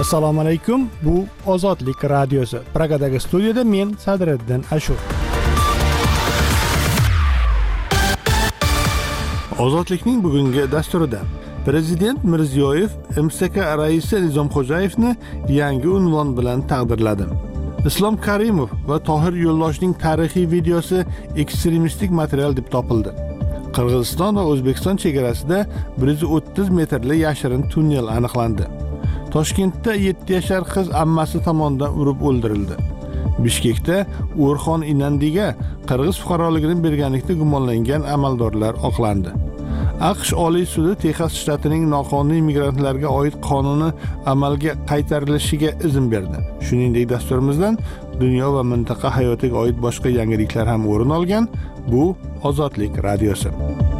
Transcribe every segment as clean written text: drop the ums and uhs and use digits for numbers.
Assalomu alaykum. Bu Ozodlik radiosi. Pragadagi studiyada men Sadriddin Ashur. Ozodlikning bugungi dasturida Prezident Mirziyoyev MSK raisi Nizomxo'jayevni yangi unvon bilan taqdirladi. Islom Karimov va Tohir Yo'ldoshning tarixiy videosi ekstremistik material deb topildi. Qirg'iziston va O'zbekiston chegarasida 130 metrli yashirin tunnel aniqlandi. Toshkentda 7 yashar qiz ammasi tomonidan urib o'ldirildi. Bishkekda O'rxon Inandiga qirg'iz fuqaroligini berganlikda gumonlangan amaldorlar oqlandi. AQSh Oliy sudi Texas shtatining noqonuniy migrantlarga oid qonuni amalga qaytarilishiga izn berdi. Shuningdek, dasturimizdan dunyo va mintaqa hayotiga oid boshqa yangiliklar ham o'rin olgan. Bu Ozodlik radiosi.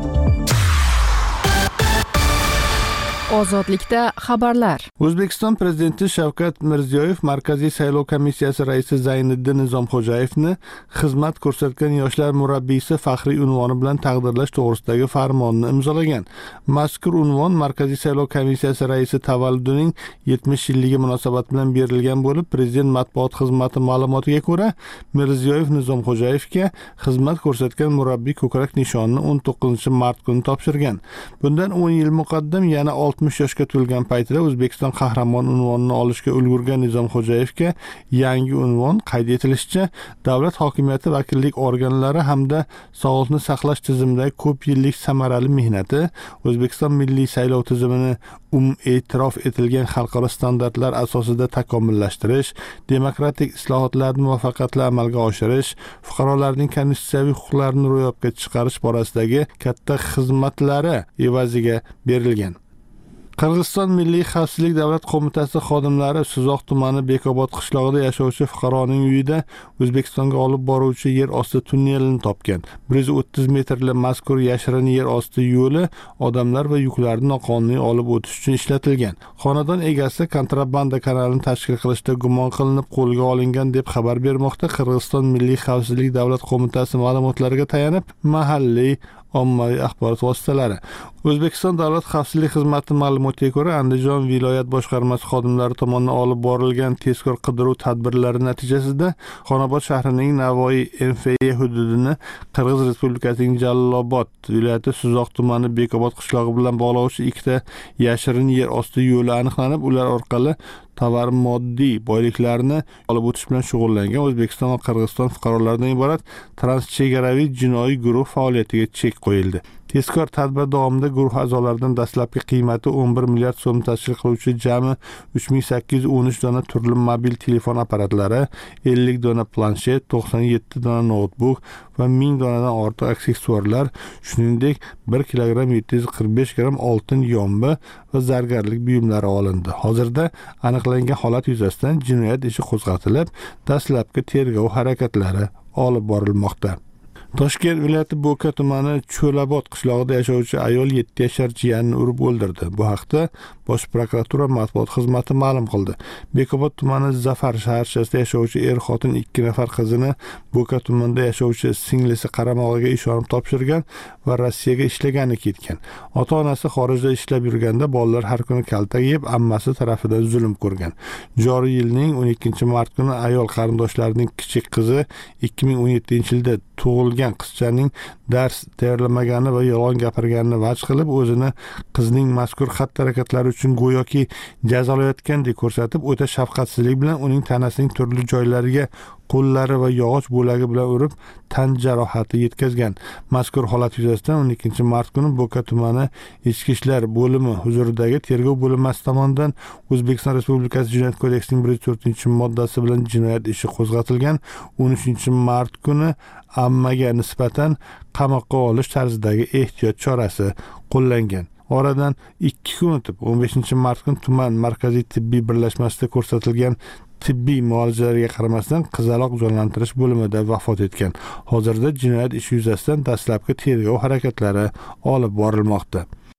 Ozodlikda xabarlar. O'zbekiston prezidenti Shavkat Mirziyoyev Markaziy saylov komissiyasi raisi Zayniddin Nizomxo'jayevni xizmat ko'rsatgan yoshlar murabbiysi faxriy unvoni bilan taqdirlash to'g'risidagi farmonni imzolagan. Mazkur unvon Markaziy saylov komissiyasi raisi tavalludining 70 yilligi munosabati bilan berilgan bo'lib, prezident matbuot xizmati ma'lumotiga ko'ra, Mirziyoyev Nizomxo'jayevga xizmat ko'rsatgan murabbiy ko'krak nishonini 19-mart kuni topshirgan. Bundan 10 yil muqaddam yana 60 yoshga to'lgan paytida O'zbekiston qahramon unvonini olishga ulgurgan Nizomxo'jayevga yangi unvon qayd etilishicha, davlat hokimiyati vakillik organlari hamda sog'liqni saqlash tizimidagi ko'p yillik samarali mehnati, O'zbekiston milliy saylov tizimini e'tirof etilgan xalqaro standartlar asosida takomillashtirish, demokratik islohotlarni muvaffaqiyatli amalga oshirish, fuqarolarning konstitutsiyaviy huquqlarini ro'yobga chiqarish borasidagi katta xizmatlari evaziga berilgan. Qirg'iziston Milliy xavfsizlik davlat qo'mitasi xodimlari Suzoq tumani Bekobod qishlog'ida yashovchi fuqaroning uyida O'zbekistonga olib boruvchi yer osti tunnelini topgan. 130 metrli mazkur yashirin yer osti yo'li odamlar va yuklarni noqonuniy olib o'tish uchun ishlatilgan. Xonadon egasi kontrabanda kanalini tashkil qilishda gumon qilinib qo'lga olingan deb xabar bermoqda Qirg'iziston Milliy xavfsizlik davlat qo'mitasi ma'lumotlariga tayanib mahalliy ommaviy axborot vositalari. O'zbekiston davlat xavfsizlik xizmati ma'lumotiga ko'ra, Andijon viloyat boshqarmasi xodimlari tomonidan olib borilgan tezkor qidiruv tadbirlari natijasida Xonobod shahrining Navoiy MFE hududini Qirg'iz Respublikasining Jalolobod viloyati Suzoq tumani Bekobod qishlog'i bilan bog'lovchi ikkita yashirin yer osti yo'li aniqlanib, ular orqali tovar moddiy boyliklarni olib o'tish bilan shug'ullangan O'zbekiston va Qirg'iziston fuqarolaridan iborat transchegaraviy jinoiy guruh faoliyatiga chek qo'yildi. Tezkor tadbir davomida guruh a'zolaridan dastlabki qiymati 11 milliard so'm tashkil qiluvchi jami 3813 dona turli mobil telefon apparatlari, 50 dona planshet, 97 dona notebook va 1000 donadan ortiq aksessuarlar, shuningdek 1 kilogramm 745 gramm oltin yombi va zargarlik buyumlari olindi. Hozirda aniqlangan holat yuzasidan jinoyat ishi qo'zg'atilib, dastlabki tergov harakatlari olib borilmoqda. Toshkent viloyati Bo'ka tumani Cho'labod qishlog'ida yashovchi ayol 7 yashar jiyanini urib o'ldirdi. Bu haqda Bosh prokuratura matbuot xizmati ma'lum qildi. Bekobod tumani Zafar shaharchasida yashovchi er-xotin 2 nafar qizini Bo'ka tumanida yashovchi singlisi qaramog'iga ishonib topshirgan va Rossiyaga ishlagani ketgan. Ota-onasi xorijda ishlab yurganda bolalar har kuni kaltak yeb, ammasi tarafidan zulm ko'rgan. Joriy yilning 12-mart kuni ayol qarindoshlarining kichik qizi 2017-yilda tug'ilgan qizchaning dars tayyorlamagani va yolg'on gapirganini vaj qilib, o'zini qizning mazkur xatti-harakatlari uchun go'yoki jazolayotgandek ko'rsatib, o'ta shafqatsizlik bilan uning tanasining turli joylariga qo'llari va yog'och bo'lagi bilan urib, tan jarohati yetkazgan. Mazkur holat yuzasidan 12-mart kuni Bo'ka tumani Ichki ishlar bo'limi huzuridagi tergov bo'linmasi tomonidan O'zbekiston Respublikasi Jinoyat kodeksining 104-moddasi bilan jinoyat ishi qo'zg'atilgan. 13-mart kuni ammaga nisbatan qamoqqa olish tarzidagi ehtiyot chorasi qo'llangan. Oradan 2 kun o'tib 15-mart kuni tuman markaziy tibbiy birlashmasida ko'rsatilgan tibbiy muolajalarga qaramasdan qizaloq jonlantirish bo'limida vafot etgan. Hozirda jinoyat ishi yuzasidan dastlabki tergov harakatlari olib borilmoqda.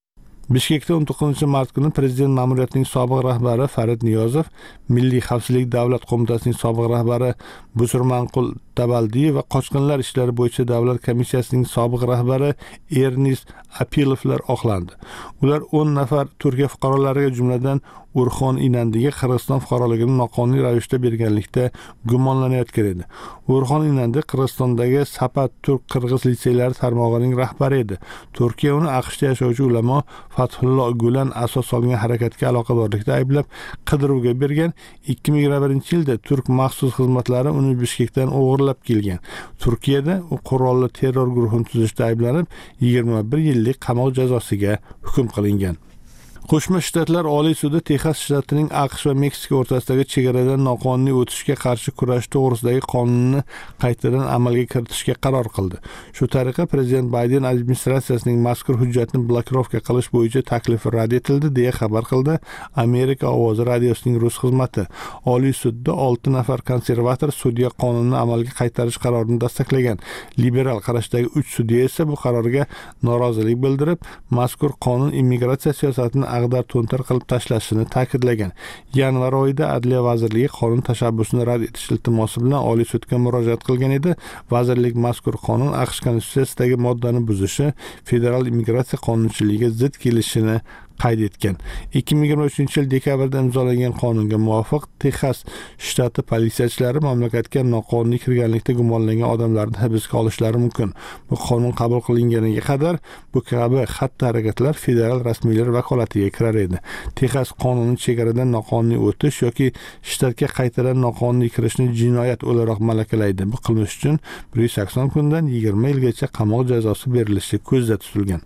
Bishkekda 19-mart kuni prezident ma'muriyatining sobiq rahbari Farid Niyozov, Milliy xavfsizlik davlat qo'mitasining sobiq rahbari Busurmanqul Tabaldiyev va qochqinlar ishlari bo'yicha davlat komissiyasining sobiq rahbari Ernest Apilovlar oqlandi. Ular 10 nafar Turkiya fuqarolariga, jumladan Urxon Inandiga Qirg'iziston fuqaroligini noqonuniy ravishda berganlikda gumonlanayotgan edi. Urxon Inandi Qirg'izistondagi Sapat turk-qirg'iz litseylari tarmog'ining rahbari edi. Turkiya uni AQShda yashovchi ulamo Fathullo Gulen asos solgan harakatga aloqadorlikda ayblab qidiruvga bergan. 2021-yilda turk maxsus xizmatlari uni Bishkekdan o'g'irlab kelgan. Turkiyada u qurolli terror guruhini tuzishda ayblanib 21 yillik qamoq jazosiga hukm qilingan. Qo'shma Shtatlar Oliy sudi Texas shtatining AQSh va Meksika o'rtasidagi chegaradan noqonuniy o'tishga qarshi kurash to'g'risidagi qonunni qaytadan amalga kiritishga qaror qildi. Shu tariqa prezident Bayden administratsiyasining mazkur hujjatni blokirovka qilish bo'yicha taklifi rad etildi, deya xabar qildi Amerika ovozi radiosining rus xizmati. Oliy sudda 6 nafar konservator sudya qonunni amalga qaytarish qarorini dasturlagan. Liberal qarashdagi 3 sudya esa bu qarorga norozilik bildirib, mazkur qonun immigratsiya siyosatini ag'dar to'ntar qilib tashlashini ta'kidlagan. Yanvar oyida Adliya vazirligi qonun tashabbusini rad etish iltimosi bilan Oliy sudga murojaat qilgan edi. Vazirlik mazkur qonun AQSh konstitutsiyasidagi moddani buzishi, federal immigratsiya qonunchiligiga zid kelishini qayd etgan. 2023-yil dekabrda imzolangan qonunga muvofiq Texas shtati politsiyachilari mamlakatga noqonuniy kirganlikda gumonlangan odamlarni hibsga olishlari mumkin. Bu qonun qabul qilinganiga qadar bu kabi xatti-harakatlar federal rasmiylar vakolatiga kirar edi. Texas qonuni chegaradan noqonuniy o'tish yoki shtatga qaytadan noqonuniy kirishni jinoyat o'laroq malakalaydi. Bu qilmish uchun 180 kundan 20 yilgacha qamoq jazosi berilishi ko'zda tutilgan.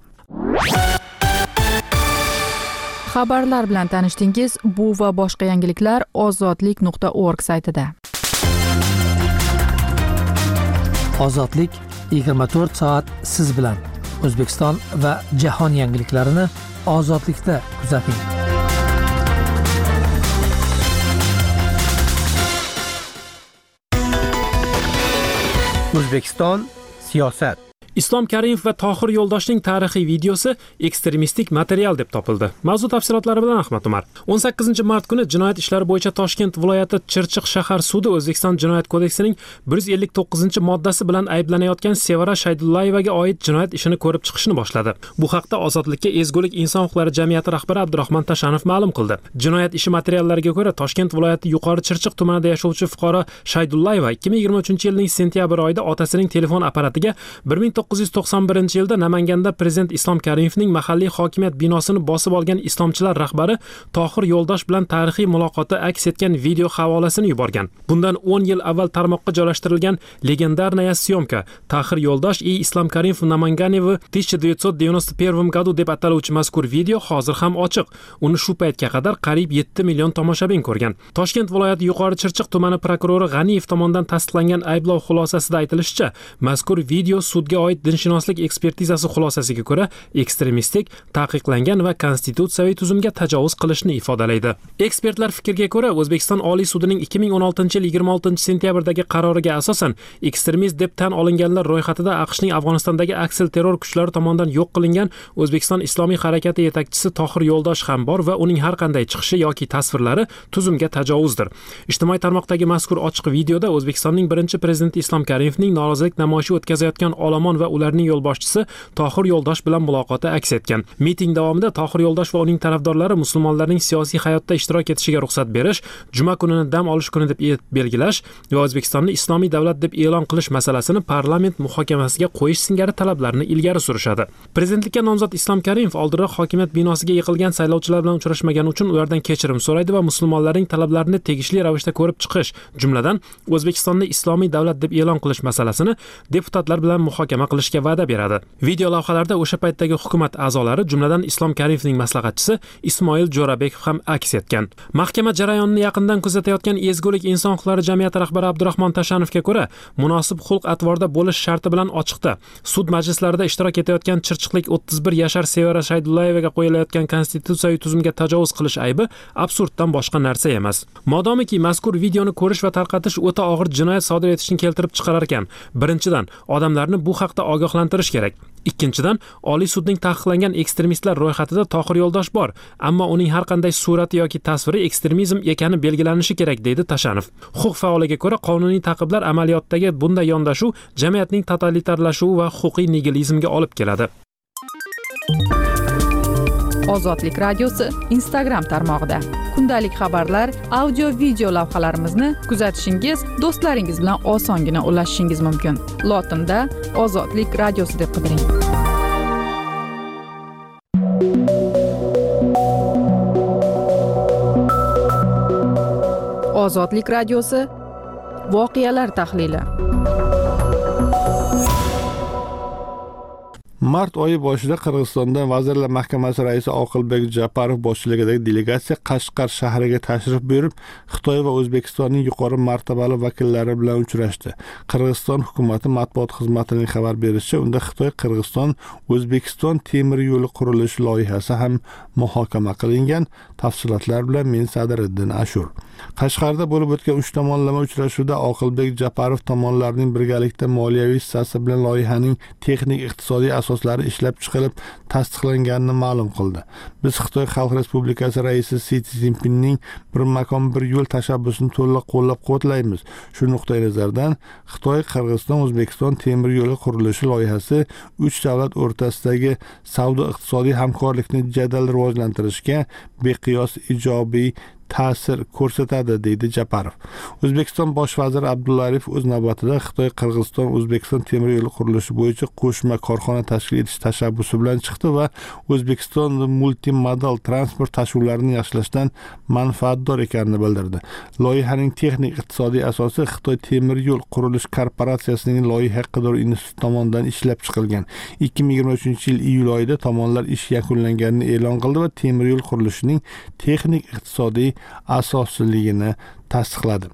Xabarlar bilan tanishdingiz. Bu va boshqa yangiliklar ozodlik.org saytida. Ozodlik 24 soat siz bilan. O'zbekiston va jahon yangiliklarini ozodlikda kuzating. O'zbekiston siyosat. Islom Karimov va Tohir Yo'ldoshning tarixiy videosi ekstremistik material deb topildi. Mavzu tafsilotlari bilan Ahmad Umar. 18-mart kuni Jinoyat ishlari bo'yicha Toshkent viloyati Chirchiq shahar sudi O'zbekiston Jinoyat kodeksining 159-moddasi bilan ayblanayotgan Sevara Shaydullayevaga oid jinoyat ishini ko'rib chiqishni boshladi. Bu haqda Ozodlikka Ezgulik inson huquqlari jamiyati rahbari Abdurahmon Tashanov ma'lum qildi. Jinoyat ishi materiallariga ko'ra, Toshkent viloyati Yuqori Chirchiq tumanida yashovchi fuqaro Shaydullayeva 2023-yilning sentyabr oyida otasining telefon apparatiga 1991-yilda Namanganda prezident Islom Karimovning mahalliy hokimiyat binosini bosib olgan islomchilar rahbari Tohir Yo'ldosh bilan tarixiy muloqoti aks etgan video havolasini yuborgan. Bundan 10 yil avval tarmoqqa joylashtirilgan legendarная съемка Tohir Yo'ldosh и Islom Karimov в Namangane в 1991 году deb ataluvchi mazkur video hozir ham ochiq. Uni shu paytga qadar qariyb 7 million tomoshabin ko'rgan. Toshkent viloyati Yuqori Chirchiq tumani prokurori G'aniyev tomonidan tasdiqlangan ayblov xulosasida aytilishicha, mazkur video sudga oid dinshunoslik ekspertizasi xulosasiga ko'ra ekstremistik, taqiqlangan va konstitutsiyaviy tuzumga tajovuz qilishni ifodalaydi. Ekspertlar fikriga ko'ra, O'zbekiston Oliy sudining 2016-yil 26-sentyabrdagi qaroriga asosan ekstremist deb tan olinganlar ro'yxatida AQShning Afg'onistondagi aksil terror kuchlari tomonidan yo'q qilingan O'zbekiston Islomiy harakati yetakchisi Tohir Yo'ldosh ham bor va uning har qanday chiqishi yoki tasvirlari tuzumga tajovuzdir. Ijtimoiy tarmoqdagi mazkur ochiq videoda O'zbekistonning birinchi prezidenti Islom Karimovning norozilik namoyishi o'tkazayotgan olomon va ularning yo'lboshchisi Tohir Yo'ldosh bilan muloqoti aks etgan. Miting davomida Tohir Yo'ldosh va uning tarafdorlari musulmonlarning siyosiy hayotda ishtirok etishiga ruxsat berish, juma kunini dam olish kuni deb belgilash va O'zbekistonni islomiy davlat deb e'lon qilish masalasini parlament muhokamasiga qo'yish singari talablarni ilgari surishadi. Prezidentlikka nomzod Islom Karimov oldinroq hokimiyat binosiga yiqilgan saylovchilar bilan uchrashmagani uchun ulardan kechirim so'raydi va musulmonlarning talablarini tegishli ravishda ko'rib chiqish, jumladan O'zbekistonni islomiy davlat deb e'lon qilish masalasini deputatlar bilan muhokama qilishga va'da beradi. Video lavhalarda o'sha paytdagi hukumat a'zolari, jumladan Islom Karimovning maslahatchisi Ismoil Jo'rabekov ham aks etgan. Mahkama jarayonini yaqindan kuzatayotgan Ezgulik inson huquqlari jamiyati rahbari Abdurahmon Tashanovga ko'ra, munosib xulq-atvorda bo'lish sharti bilan ochiqda sud majlislarida ishtirok etayotgan chirchiqlik 31 yashar Sevara Shaydullayevaga qo'yilayotgan konstitutsiyaviy tuzumga tajovuz qilish aybi absurddan boshqa narsa emas. Modomiki mazkur videoni ko'rish va tarqatish o'ta og'ir jinoyat sodir etishni keltirib chiqarar ekan, birinchidan odamlarni bu haqda ogohlantirish kerak. Ikkinchidan, Oliy sudning taqiqlangan ekstremistlar ro'yxatida Tohir Yo'ldosh bor, ammo uning har qanday surati yoki tasviri ekstremizm ekani belgilanishi kerak, deydi Tashanov. Huquq faoliga ko'ra, qonuniy ta'qiblar amaliyotdagi bunday yondashuv jamiyatning totalitarlashuvi va huquqiy nigilizmga olib keladi. Ozodlik radiosi Instagram tarmog'ida kundalik xabarlar, audio, video lavhalarimizni kuzatishingiz, do'stlaringiz bilan osongina ulashishingiz mumkin. Lotinda Ozodlik radiosi deb qidiring. Ozodlik radiosi voqealar tahlili. Mart oyi boshida Qirg'izistondan Vazirlar Mahkamasi raisi Oqilbek Japarov boshchiligidagi delegatsiya Qashqar shahriga tashrif buyurib, Xitoy va O'zbekistonning yuqori martabali vakillari bilan uchrashdi. Qirg'iziston hukumatı matbuot xizmatining xabar berishicha, unda Xitoy-Qirg'iziston O'zbekiston temir yo'li qurilishi loyihasi ham muhokama qilingan. Tafsilotlar bilan men Sadiriddin Ashur. Qashqarda bo'lib o'tgan 3 tomonlama uchrashuvda Oqilbek Japarov tomonlarning birgalikda moliyaviy hissasi bilan loyihaning texnik iqtisodiy asoslari ishlab chiqilib tasdiqlanganini ma'lum qildi. Biz Xitoy Xalq Respublikasi raisi Si Szinpinning bir makon bir yo'l tashabbusini to'liq qo'llab-quvvatlaymiz. Shu nuqtai nazardan Xitoy Qirg'iziston O'zbekiston temir yo'li qurilishi loyihasi 3 davlat o'rtasidagi savdo-iqtisodiy hamkorlikni jadal rivojlantirishga beqiyos ijobiy ta'sir ko'rsatadi, deydi Japarov. O'zbekiston bosh vaziri Abdulla Aripov o'z navbatida Xitoy Qirg'iziston O'zbekiston temir yo'li qurilishi bo'yicha qo'shma korxona tashkil etish tashabbusi bilan chiqdi va O'zbekiston multimodal transport tashuvlarini yaxshilashdan manfaatdor ekanini bildirdi. Loyihaning texnik iqtisodiy asosi Xitoy temir yo'l qurilish korporatsiyasining loyiha qidiruv instituti tomonidan ishlab chiqilgan. 2023-yil iyul oyida tomonlar ish yakunlanganini e'lon qildi va temir yo'l qurilishining texnik iqtisodiy asosliligini tasdiqladi.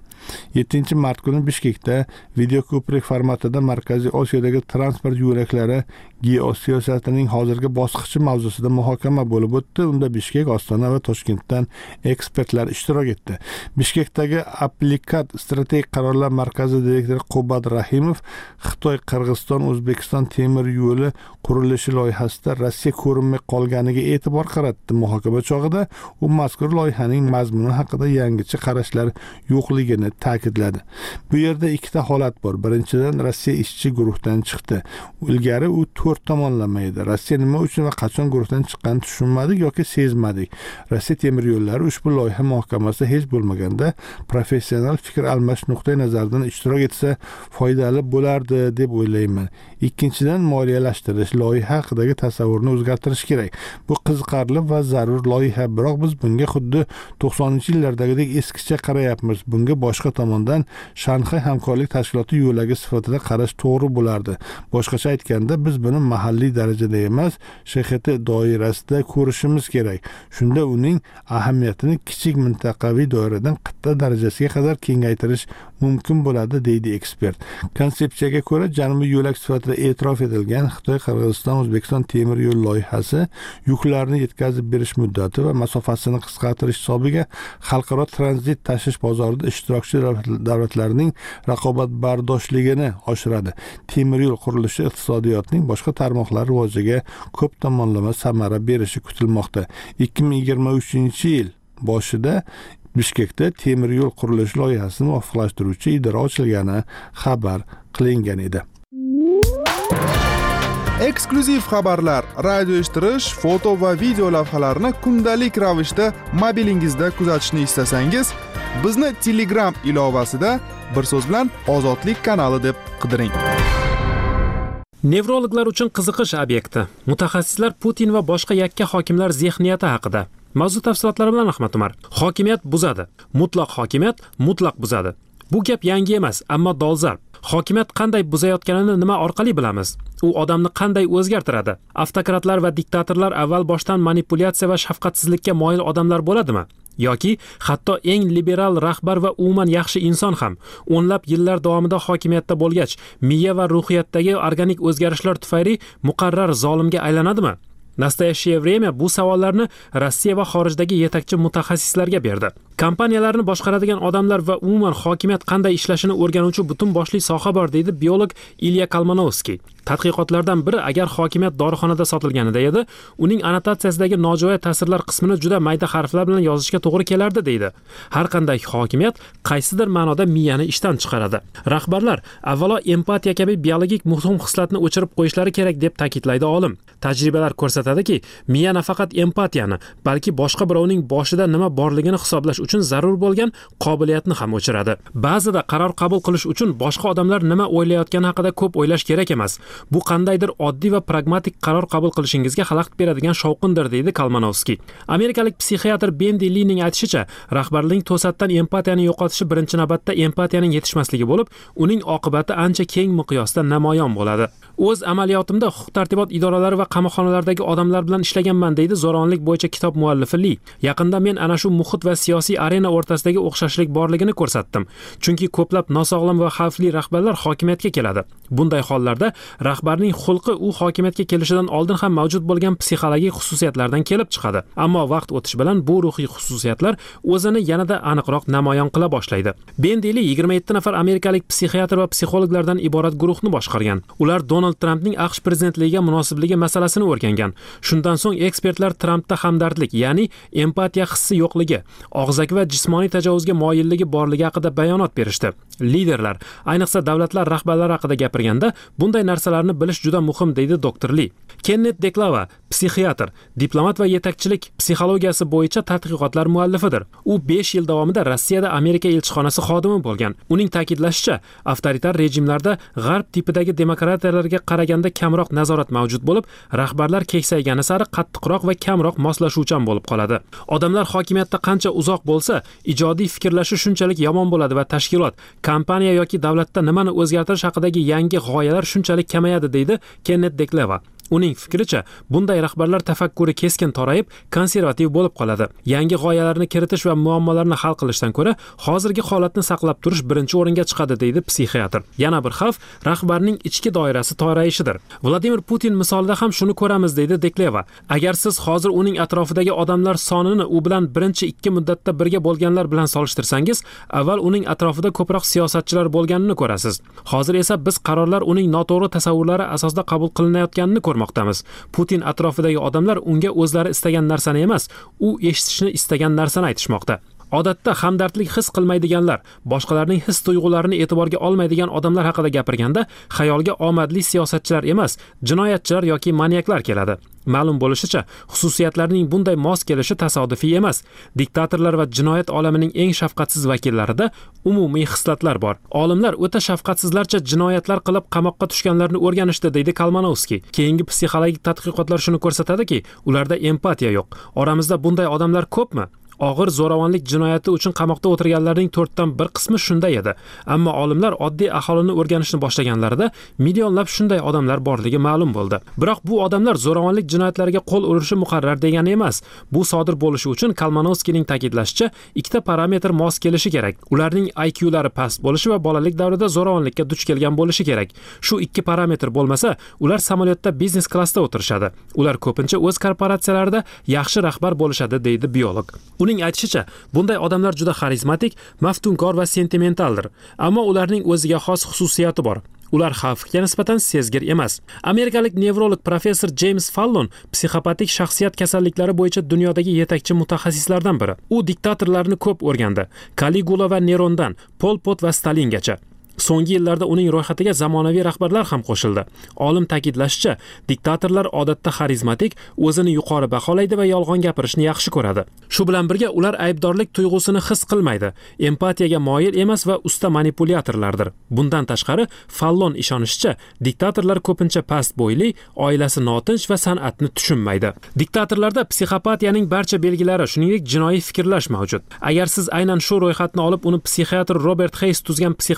7-mart kuni Bishkekda video ko'prik formatida Markaziy Osiyodagi transport yo'laklari geosiyosatining hozirgi bosqichi mavzusida muhokama bo'lib o'tdi. Unda Bishkek, Ostona va Toshkentdan ekspertlar ishtirok etdi. Bishkekdagi Applikat strategik qarorlar markazi direktori Qo'bat Rahimov Xitoy Qirg'iziston O'zbekiston temir yo'li qurilishi loyihasida Rossiya ko'rinmay qolganiga e'tibor qaratdi. Muhokama chog'ida u mazkur loyihaning mazmuni haqida yangicha qarashlar yo'qligini ta'kidladi. Bu yerda ikkita holat bor. Birinchidan, Rossiya ishchi guruhdan chiqdi. Ilgari u 4 tomonlama edi. Rossiya nima uchun va qachon guruhdan chiqqanini tushunmadik yoki sezmadik. Rossiya temir yo'llari ushbu loyiha muhokamasida hech bo'lmaganda professional fikr almashish nuqtai nazaridan ishtirok etsa foydali bo'lardi deb o'ylayman. Ikkinchidan, moliyalashtirish, loyiha haqidagi tasavvurni o'zgartirish kerak. Bu qiziqarli va zarur loyiha, biroq biz bunga xuddi 90-yillardagidek eskicha qarayapmiz. Bunga boshqa tomondan Shanxay hamkorlik tashkiloti yo'lagi sifatida qarash to'g'ri bo'lardi. Boshqacha aytganda, biz buni mahalliy darajada emas, SHT doirasida ko'rishimiz kerak. Shunda uning ahamiyatini kichik mintaqaviy doiradan qit'a darajasiga qadar kengaytirish mumkin bo'ladi, deydi ekspert. Konsepsiyaga ko'ra, janubiy yo'lak sifatida e'tirof etilgan Xitoy Qirg'iziston O'zbekiston temir yo'l loyihasi yuklarni yetkazib berish muddati va masofasini qisqartirish hisobiga xalqaro tranzit tashish bozorida ishtirokchi davlatlarning raqobatbardoshligini oshiradi. Temir yo'l qurilishi iqtisodiyotning boshqa tarmoqlari rivojiga ko'p tomonlama samara berishi kutilmoqda. 2023-yil boshida Bishkekda temir yo'l qurilishi loyihasini muvofiqlashtiruvchi idora ochilgani xabar qilingan edi. Eksklyuziv xabarlar, radio eshittirish, foto va video lavhalarni kundalik ravishda mobilingizda kuzatishni istasangiz, bizni Telegram ilovasida bir so'z bilan Ozodlik kanali deb qidiring. Nevrologlar uchun qiziqish obyekti. Mutaxassislar Putin va boshqa yakka hokimlar zehniyati haqida. Mavzu tafsilotlari bilan Ahmad Umar. Hokimiyat buzadi. Mutlaq hokimiyat mutlaq buzadi. Bu gap yangi emas, ammo dolzarb. Hokimiyat qanday buzayotganini nima orqali bilamiz? U odamni qanday o'zgartiradi? Avtokratlar va diktatorlar avval boshdan manipulyatsiya va shafqatsizlikka moyil odamlar bo'ladimi? Yoki hatto eng liberal rahbar va umuman yaxshi inson ham o'nlab yillar davomida hokimiyatda bo'lgach, miya va ruhiyatdagi organik o'zgarishlar tufayli muqarrar zolimga aylanadimi? Nastoyasheye время bu savollarni Rossiya va xorijdagi yetakchi mutaxassislarga berdi. Kompaniyalarni boshqaradigan odamlar va umuman hokimiyat qanday ishlashini o'rganuvchi butun boshli soha bor, deydi biolog Ilya Kalmanovskiy. Tadqiqotlardan biri agar hokimiyat dorixonada sotilganida edi, uning annotatsiyasidagi nojo'ya ta'sirlar qismini juda mayda harflar bilan yozishga to'g'ri kelardi, deydi. Har qanday hokimiyat qaysidir ma'noda miyani ishdan chiqaradi. Rahbarlar avvalo empatiya kabi biologik muhim xislatni o'chirib qo'yishlari kerak deb ta'kidlaydi olim. Tajribalar ko'rsatadiki, miya nafaqat empatiyani, balki boshqa birovning boshida nima borligini hisoblash uchun zarur bo'lgan qobiliyatni ham o'chiradi. Ba'zida qaror qabul qilish uchun boshqa odamlar nima o'ylayotgani haqida ko'p o'ylash kerak emas. Bu qandaydir oddiy va pragmatik qaror qabul qilishingizga xalaqit beradigan shovqindir, deydi Kalmanovskiy. Amerikalik psixiatr Bendy Lining aytishicha, rahbarning to'satdan empatiyani yo'qotishi birinchi navbatda empatiyaning yetishmasligi bo'lib, uning oqibati ancha keng miqyosda namoyon bo'ladi. O'z amaliyotimda huquq-tartibot idoralari va qamoqxonalardagi odamlar bilan ishlaganman, deydi zo'ravonlik bo'yicha kitob muallifi Li. Yaqinda men ana shu muhit va siyosiy arena o'rtasidagi o'xshashlik borligini ko'rsatdim. Chunki ko'plab nosog'lom va xavfli rahbarlar hokimiyatga keladi. Bunday hollarda rahbarning xulqi u hokimiyatga kelishidan oldin ham mavjud bo'lgan psixologik xususiyatlardan kelib chiqadi. Ammo vaqt o'tishi bilan bu ruhiy xususiyatlar o'zini yanada aniqroq namoyon qila boshlaydi. Bendy Li 27 nafar amerikalik psixiatr va psixologlardan iborat guruhni boshqargan. Ular Donald Trampning AQSh prezidentligiga munosibligi masalasini o'rgangan. Shundan so'ng ekspertlar Trampda hamdardlik, ya'ni empatiya hissi yo'qligi, og'zaki va jismoniy tajovuzga moyilligi borligi haqida bayonot berishdi. Liderlar, ayniqsa davlatlar rahbarlari haqida gapirganda bunday narsalarni bilish juda muhim, deydi doktor Li. Kenneth Deklava, psixiatr, diplomat va yetakchilik psixologiyasi bo'yicha tadqiqotlar muallifidir. U 5 yil davomida Rossiyada Amerika elchixonasi xodimi bo'lgan. Uning ta'kidlashicha, avtoritar rejimlarda g'arb tipidagi demokratiyalarga qaraganda kamroq nazorat mavjud bo'lib, rahbarlar keksaygani sari qattiqroq va kamroq moslashuvchan bo'lib qoladi. Odamlar hokimiyatda qancha uzoq bo'lsa, ijodiy fikrlashi shunchalik yomon bo'ladi va tashkilot, kompaniya yoki davlatda nimani o'zgartirish haqidagi yangi g'oyalar shunchalik kamayadi, deydi Kenneth Deklava. Uning fikricha, bunday rahbarlar tafakkuri keskin torayib, konservativ bo'lib qoladi. Yangi g'oyalarni kiritish va muammolarni hal qilishdan ko'ra, hozirgi holatni saqlab turish birinchi o'ringa chiqadi, deydi psixiatr. Yana bir xavf rahbarning ichki doirasi torayishidir. Vladimir Putin misolida ham shuni ko'ramiz, deydi Dekleva. Agar siz hozir uning atrofidagi odamlar sonini u bilan birinchi 2 muddatda birga bo'lganlar bilan solishtirsangiz, avval uning atrofida ko'proq siyosatchilar bo'lganini ko'rasiz. Hozir esa biz qarorlar uning noto'g'ri tasavvurlari asosida qabul qilinayotganini ko'rmoqdamiz. Putin atrofidagi odamlar unga o'zlari istagan narsani emas, u eshitishni istagan narsani aytishmoqda. Odatda hamdardlik his qilmaydiganlar, boshqalarning his-tuyg'ularini e'tiborga olmaydigan odamlar haqida gapirganda xayolga omadli siyosatchilar emas, jinoyatchilar yoki maniaklar keladi. Ma'lum bo'lishicha, xususiyatlarning bunday mos kelishi tasodifiy emas. Diktatorlar va jinoyat olamining eng shafqatsiz vakillarida umumiy xislatlar bor. Olimlar o'ta shafqatsizlarcha jinoyatlar qilib qamoqqa tushganlarni o'rganishdi, deydi Kalmanovskiy. Keyingi psixologik tadqiqotlar shuni ko'rsatadiki, ularda empatiya yo'q. Oramizda bunday odamlar ko'pmi? Og'ir zo'ravonlik jinoyati uchun qamoqda o'tirganlarning 4dan 1 qismi shunday edi. Ammo olimlar oddiy aholini o'rganishni boshlaganlarida millionlab shunday odamlar borligi ma'lum bo'ldi. Biroq bu odamlar zo'ravonlik jinoyatlariga qo'l urishi muqarrar degani emas. Bu sodir bo'lishi uchun Kalmanovskiyning ta'kidlashicha, ikkita parametr mos kelishi kerak. Ularning IQ-lari past bo'lishi va bolalik davrida zo'ravonlikka duch kelgan bo'lishi kerak. Shu ikki parametr bo'lmasa, ular samolyotda biznes klassda o'tirishadi. Ular ko'pincha o'z korporatsiyalarida yaxshi rahbar bo'lishadi, deydi biolog. Uning aytishicha, bunday odamlar juda xarizmatik, maftunkor va sentimentaldir, ammo ularning o'ziga xos xususiyati bor. Ular xavfga nisbatan sezgir emas. Amerikalik nevrolog professor James Fallon psixopatik shaxsiyat kasalliklari bo'yicha dunyodagi yetakchi mutaxassislardan biri. U diktatorlarni ko'p o'rgandi. Caligula va Nerondan Pol Pot va Stalingacha. So'nggi yillarda uning ro'yxatiga zamonaviy rahbarlar ham qo'shildi. Olim ta'kidlashicha, diktatorlar odatda xarizmatik, o'zini yuqori baholaydi va yolg'on gapirishni yaxshi ko'radi. Shu bilan birga ular aybdorlik tuyg'usini his qilmaydi, empatiyaga moyil emas va usta manipulyatorlardir. Bundan tashqari, Fallon ishonishicha, diktatorlar ko'pincha past bo'yli, oilasi notinch va san'atni tushunmaydi. Diktatorlarda psixopatiyaning barcha belgilari, shuningdek jinoiy fikrlash mavjud. Agar siz aynan shu ro'yxatni olib, uni psixiatr Robert Hayes tuzgan psixopatiyaning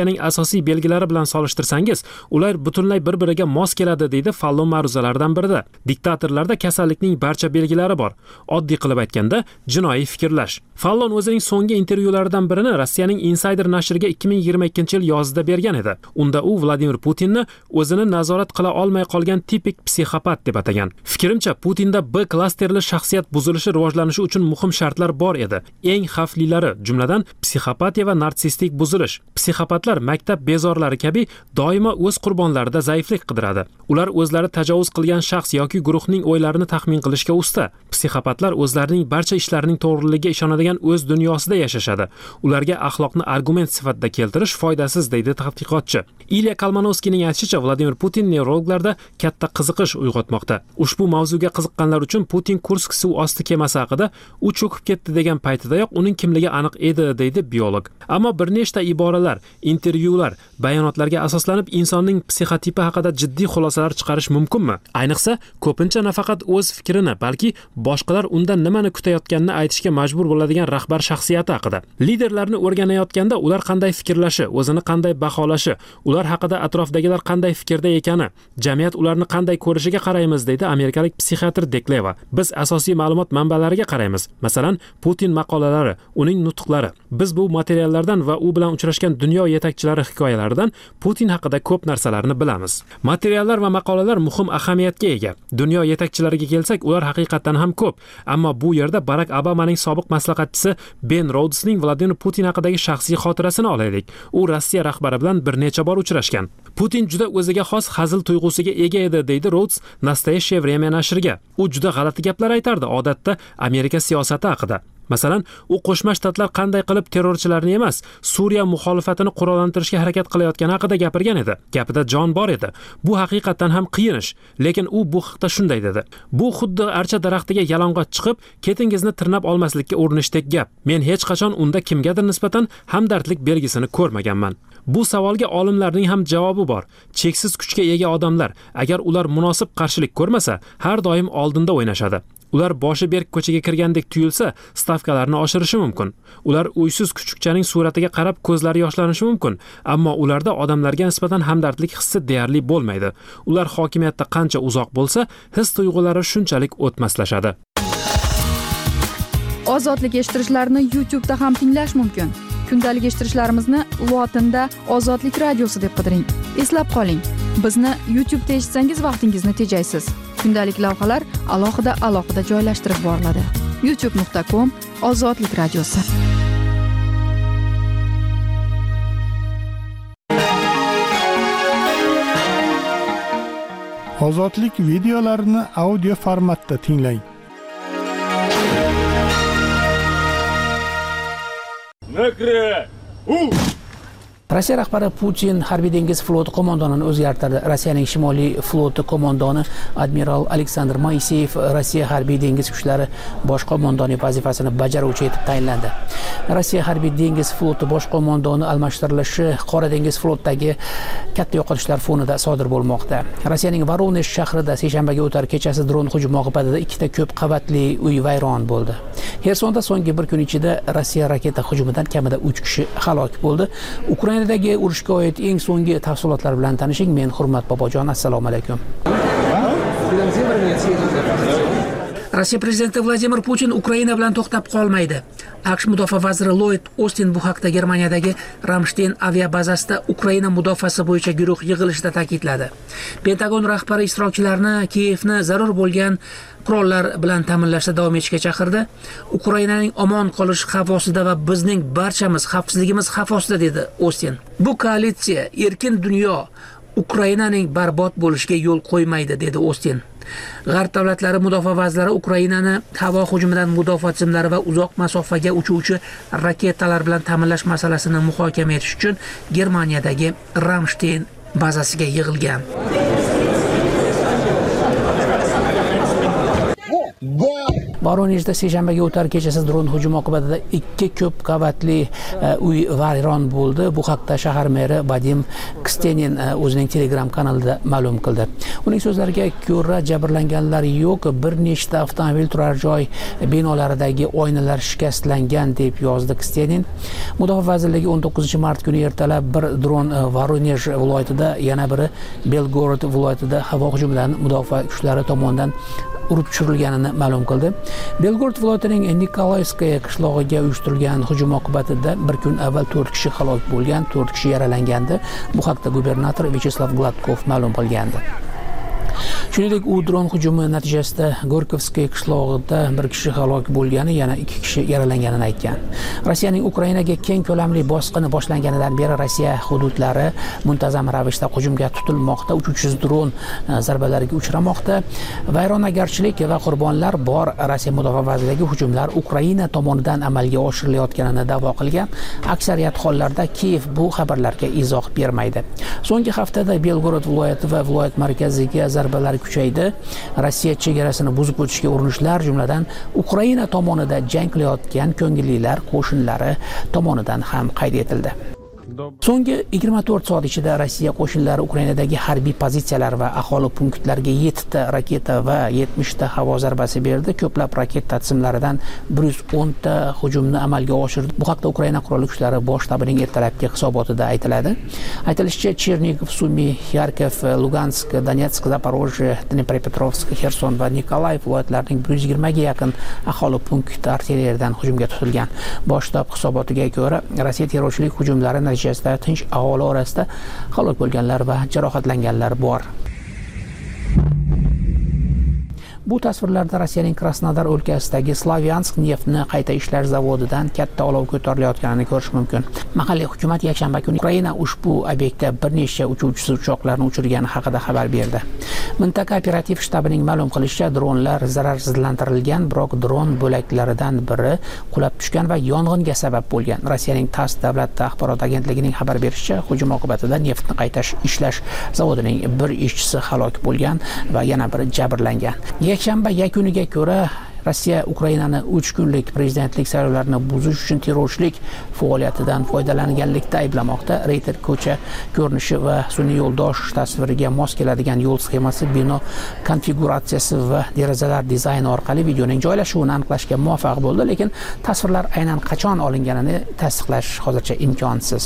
Rossiyaning asosiy belgilari bilan solishtirsangiz, ular butunlay bir-biriga mos keladi, deydi Fallon ma'ruzalaridan birida. Diktatorlarda kasallikning barcha belgilari bor. Oddiy qilib aytganda, jinoiy fikrlash. Fallon o'zining so'nggi intervyularidan birini Rossiyaning Insider nashriga 2022-yil yozida bergan edi. Unda u Vladimir Putinni o'zini nazorat qila olmay qolgan tipik psixopat deb atagan. Fikrimcha, Putinda B klasterli shaxsiyat buzilishi rivojlanishi uchun muhim shartlar bor edi. Eng xavflilari, jumladan psixopatiya va narsistik buzilish. Psixopatlar maktab bezorlari kabi doimo o'z qurbonlarida zaiflik qidiradi. Ular o'zlari tajovuz qilgan shaxs yoki guruhning o'ylarini taxmin qilishga usta. Psixopatlar o'zlarining barcha ishlarining to'g'riligiga ishonadigan o'z dunyosida yashashadi. Ularga axloqni argument sifatida keltirish foydasiz, deydi tadqiqotchi. Ilya Kalmanovskiyning aytishicha, Vladimir Putin neurologlarda katta qiziqish uyg'otmoqda. Ushbu mavzuga qiziqqanlar uchun Putin Kursk suv osti kemasi haqida u cho'kib ketdi degan paytidayoq uning kimligi aniq edi, deydi biolog. Ammo bir nechta iboralar, intervyular, bayonotlarga asoslanib insonning psixotipi haqida jiddiy xulosalar chiqarish mumkinmi? Ayniqsa, ko'pincha nafaqat o'z fikrini, balki boshqalar undan nimani kutayotganini aytishga majbur bo'ladigan rahbar shaxsiyati haqida. Liderlarni o'rganayotganda ular qanday fikrlashi, o'zini qanday baholashi, ular haqida atrofdagilar qanday fikrda ekani, jamiyat ularni qanday ko'rishiga qaraymiz, deydi amerikalik psixiatr Dekleva. Biz asosiy ma'lumot manbalariga qaraymiz. Masalan, Putin maqolalari, uning nutqlari. Biz bu materiallardan va u bilan uchrashgan dunyo yetakchilari hikoyalaridan Putin haqida ko'p narsalarni bilamiz. Materiallar va maqolalar muhim ahamiyatga ega. Dunyo yetakchilariga kelsak, ular haqiqatan ham ko'p. Ammo bu yerda Barack Obamaning sobiq maslahatchisi Ben Rhodesning Vladimir Putin haqidagi shaxsiy xotirasini olaylik. U Rossiya rahbari bilan bir necha bor uchrashgan. Putin juda o'ziga xos hazil tuyg'usiga ega edi, deydi Rhodes Nastoyeshye Vremya nashriga. U juda g'alati gaplar aytardi, odatda Amerika siyosati haqida. Masalan, u Qo'shma Shtatlar qanday qilib terrorchilarni emas, Suriya muxolifatini qurollantirishga harakat qilayotgani haqida gapirgan edi. Gapida jon bor edi. Bu haqiqatan ham qiyin ish, lekin u bu haqda shunday dedi. Bu xuddi archa daraxtiga yalang'och chiqib, ketingizni tirnab olmaslikka urinishdek gap. Men hech qachon unda kimgadir nisbatan hamdardlik belgisini ko'rmaganman. Bu savolga olimlarning ham javobi bor. Cheksiz kuchga ega odamlar, agar ular munosib qarshilik ko'rmasa, har doim oldinda o'ynashadi. Ular boshi berk ko'chaga kirgandek tuyulsa, stavkalarni oshirishi mumkin. Ular uysiz kuchukchaning suratiga qarab ko'zlari yoshlanishi mumkin, ammo ularda odamlarga nisbatan hamdardlik hissi deyarli bo'lmaydi. Ular hokimiyatda qancha uzoq bo'lsa, his-tuyg'ulari shunchalik o'tmaslashadi. Ozodlik eshittirishlarni YouTube'da ham tinglash mumkin. Kundalik eshittirishlarimizni lotinda Ozodlik radiosi deb qidiring. Eslab qoling, bizni YouTube'da eshitsangiz vaqtingizni tejaysiz. Kundalik lavhalar alohida joylashtirib boriladi. youtube.com/ozodlik radiosi. Ozodlik videolarini audio formatda tinglang. Rossiya rahbari Putin harbiy dengiz floti qo'mondonini o'zgartirdi. Rossiyaning shimoliy floti qo'mondoni admiral Aleksandr Moiseyev Rossiya harbiy dengiz kuchlari bosh qo'mondoni vazifasini bajaruvchi etib tayinlandi. Rossiya harbiy dengiz floti bosh qo'mondoni almashtirilishi Qora dengiz flotidagi katta yo'qotishlar fonida sodir bo'lmoqda. Rossiyaning Voronezh shahrida seshanbaga o'tar kechasi dron hujumi oqibatida ikkita ko'p qavatli uy vayron bo'ldi. Xersonda so'nggi bir kun ichida Rossiya raketa hujumidan kamida 3 kishi halok bo'ldi. Ukrainadagi urushga oid eng so'nggi tafsilotlar bilan tanishing. Men Hurmat Bobojon, assalomu alaykum. Rossiya prezidenti Vladimir Putin Ukraina bilan to'xtab qolmaydi. AQSh mudofaa vaziri Lloyd Austin bu haqda Germaniyadagi Ramstein aviabazasida Ukraina mudofaasi bo'yicha guruh yig'ilishida ta'kidladi. Pentagon rahbari ishtirokchilarni Kiyevni zarur bo'lgan qurollar bilan ta'minlashda davom etishga chaqirdi. Ukrainaning omon qolish xavf ostida va bizning barchamiz xavfsizligimiz xavf ostida, dedi Austin. Bu koalitsiya erkin dunyo Ukrainaning barbod bo'lishiga yo'l qo'ymaydi, dedi Austin. G'arb davlatlari mudofaa vazirlari Ukrainani havo hujumidan mudofaa tizimlari va uzoq masofaga uchuvchi raketalar bilan ta'minlash masalasini muhokama etish uchun Germaniyadagi Ramstein bazasiga yig'ilgan. Voronejda seshanbaga o'tar kechasi dron hujumi oqibatida 2 ko'p qavatli uy vayron bo'ldi. Bu haqda shahar meri Vadim Kstenin o'zining Telegram kanalida ma'lum qildi. Uning so'zlariga ko'ra, jabrlanganlar yo'q, bir nechta avtomobil turar joy binolaridagi oynalar shikastlangan deb yozdi Kstenin. Mudofaa vazirligi 19-mart kuni ertalab bir dron Voronej viloyatida, yana biri Belgorod viloyatida havo hujumidan mudofaa kuchlari tomonidan urib tushirilganini ma'lum qildi. Belgorod viloyatining Nikolayskaya qishlog'iga uyushtirilgan hujum oqibatida bir kun avval 4 kishi halok bo'lgan, 4 kishi yaralangandi. Bu haqda gubernator Vyacheslav Gladkov ma'lum qilgandi. Shuningdek, u dron hujumi natijasida Gorkovskiy qishlog'ida bir kishi halok bo'lgani, yana 2 kishi yaralanganini aytgan. Rossiyaning Ukrainaga keng ko'lamli bosqini boshlanganidan beri Rossiya hududlari muntazam ravishda hujumga tutilmoqda, uchuvchisiz dron zarbalariga uchramoqda. Vayronagarchilik va qurbonlar bor. Rossiya mudofaa vazirligi hujumlar Ukraina tomonidan amalga oshirilayotganini da'vo qilgan. Aksariyat hollarda Kiyev bu xabarlarga izoh bermaydi. So'nggi haftada Belgorod viloyati va viloyat markaziga zarbalar kuchaydi. Rossiya chegarasini buzib o'tishga urinishlar, jumladan Ukraina tomonida jang qilayotgan ko'ngillilar qo'shinlari tomonidan ham qayd etildi. So'nggi 24 soat ichida Rossiya qo'shinlari Ukrainadagi harbiy pozitsiyalar va aholi punktlariga 7 ta raketa va 70 ta havo zarbasi berdi. Ko'plab raketa tizimlaridan 110 ta hujumni amalga oshirdi. Bu haqda Ukraina qurolli kuchlari bosh shtabining ertalabki hisobotida aytiladi. Aytilishicha, Chernigov, Sumy, Kharkiv, Lugansk, Donetsk, Zaporojye, Dnepropetrovsk, Xerson va Nikolayev viloyatlarining 120 ga yaqin aholi punkti artilleriyadan hujumga tutilgan. Bosh shtab hisobotiga ko'ra, Rossiya terrorchilik hujumlari natijasida tinch aholi orasida halok bo'lganlar va jarohatlanganlar bor. Bu tasvirlarda Rossiyaning Krasnodar o'lkasidagi Slavyansk neftni qayta ishlash zavodidan katta olov ko'tarilayotganini ko'rish mumkin. Mahalliy hukumat yakshanba kuni Ukraina ushbu obyektda bir nechta uchuvchisiz uchoqlarni uchirgani haqida xabar berdi. Mintaqa operativ shtabining ma'lum qilishicha, dronlar zararsizlantirilgan, biroq dron bo'laklaridan biri qulab tushgan va yong'inga sabab bo'lgan. Rossiyaning TASS davlat axborot agentligining xabar berishicha, hujum oqibatida neftni qayta ishlash zavodining bir ishchisi halok bo'lgan va yana biri jabrlangan. Yakshanba yakuniga ko'ra Rossiya Ukrainani 3 kunlik prezidentlik saylovlarini buzish uchun terrorchilik faoliyatidan foydalanganlikda ayblamoqda. Reuters ko'cha ko'rinishi va sun'iy yo'ldosh tasviriga mos keladigan yo'l sxemasi, bino konfiguratsiyasi va derazalar dizayni orqali videoning joylashuvini aniqlashga muvaffaq bo'ldi, lekin tasvirlar aynan qachon olinganini tasdiqlash hozircha imkonsiz.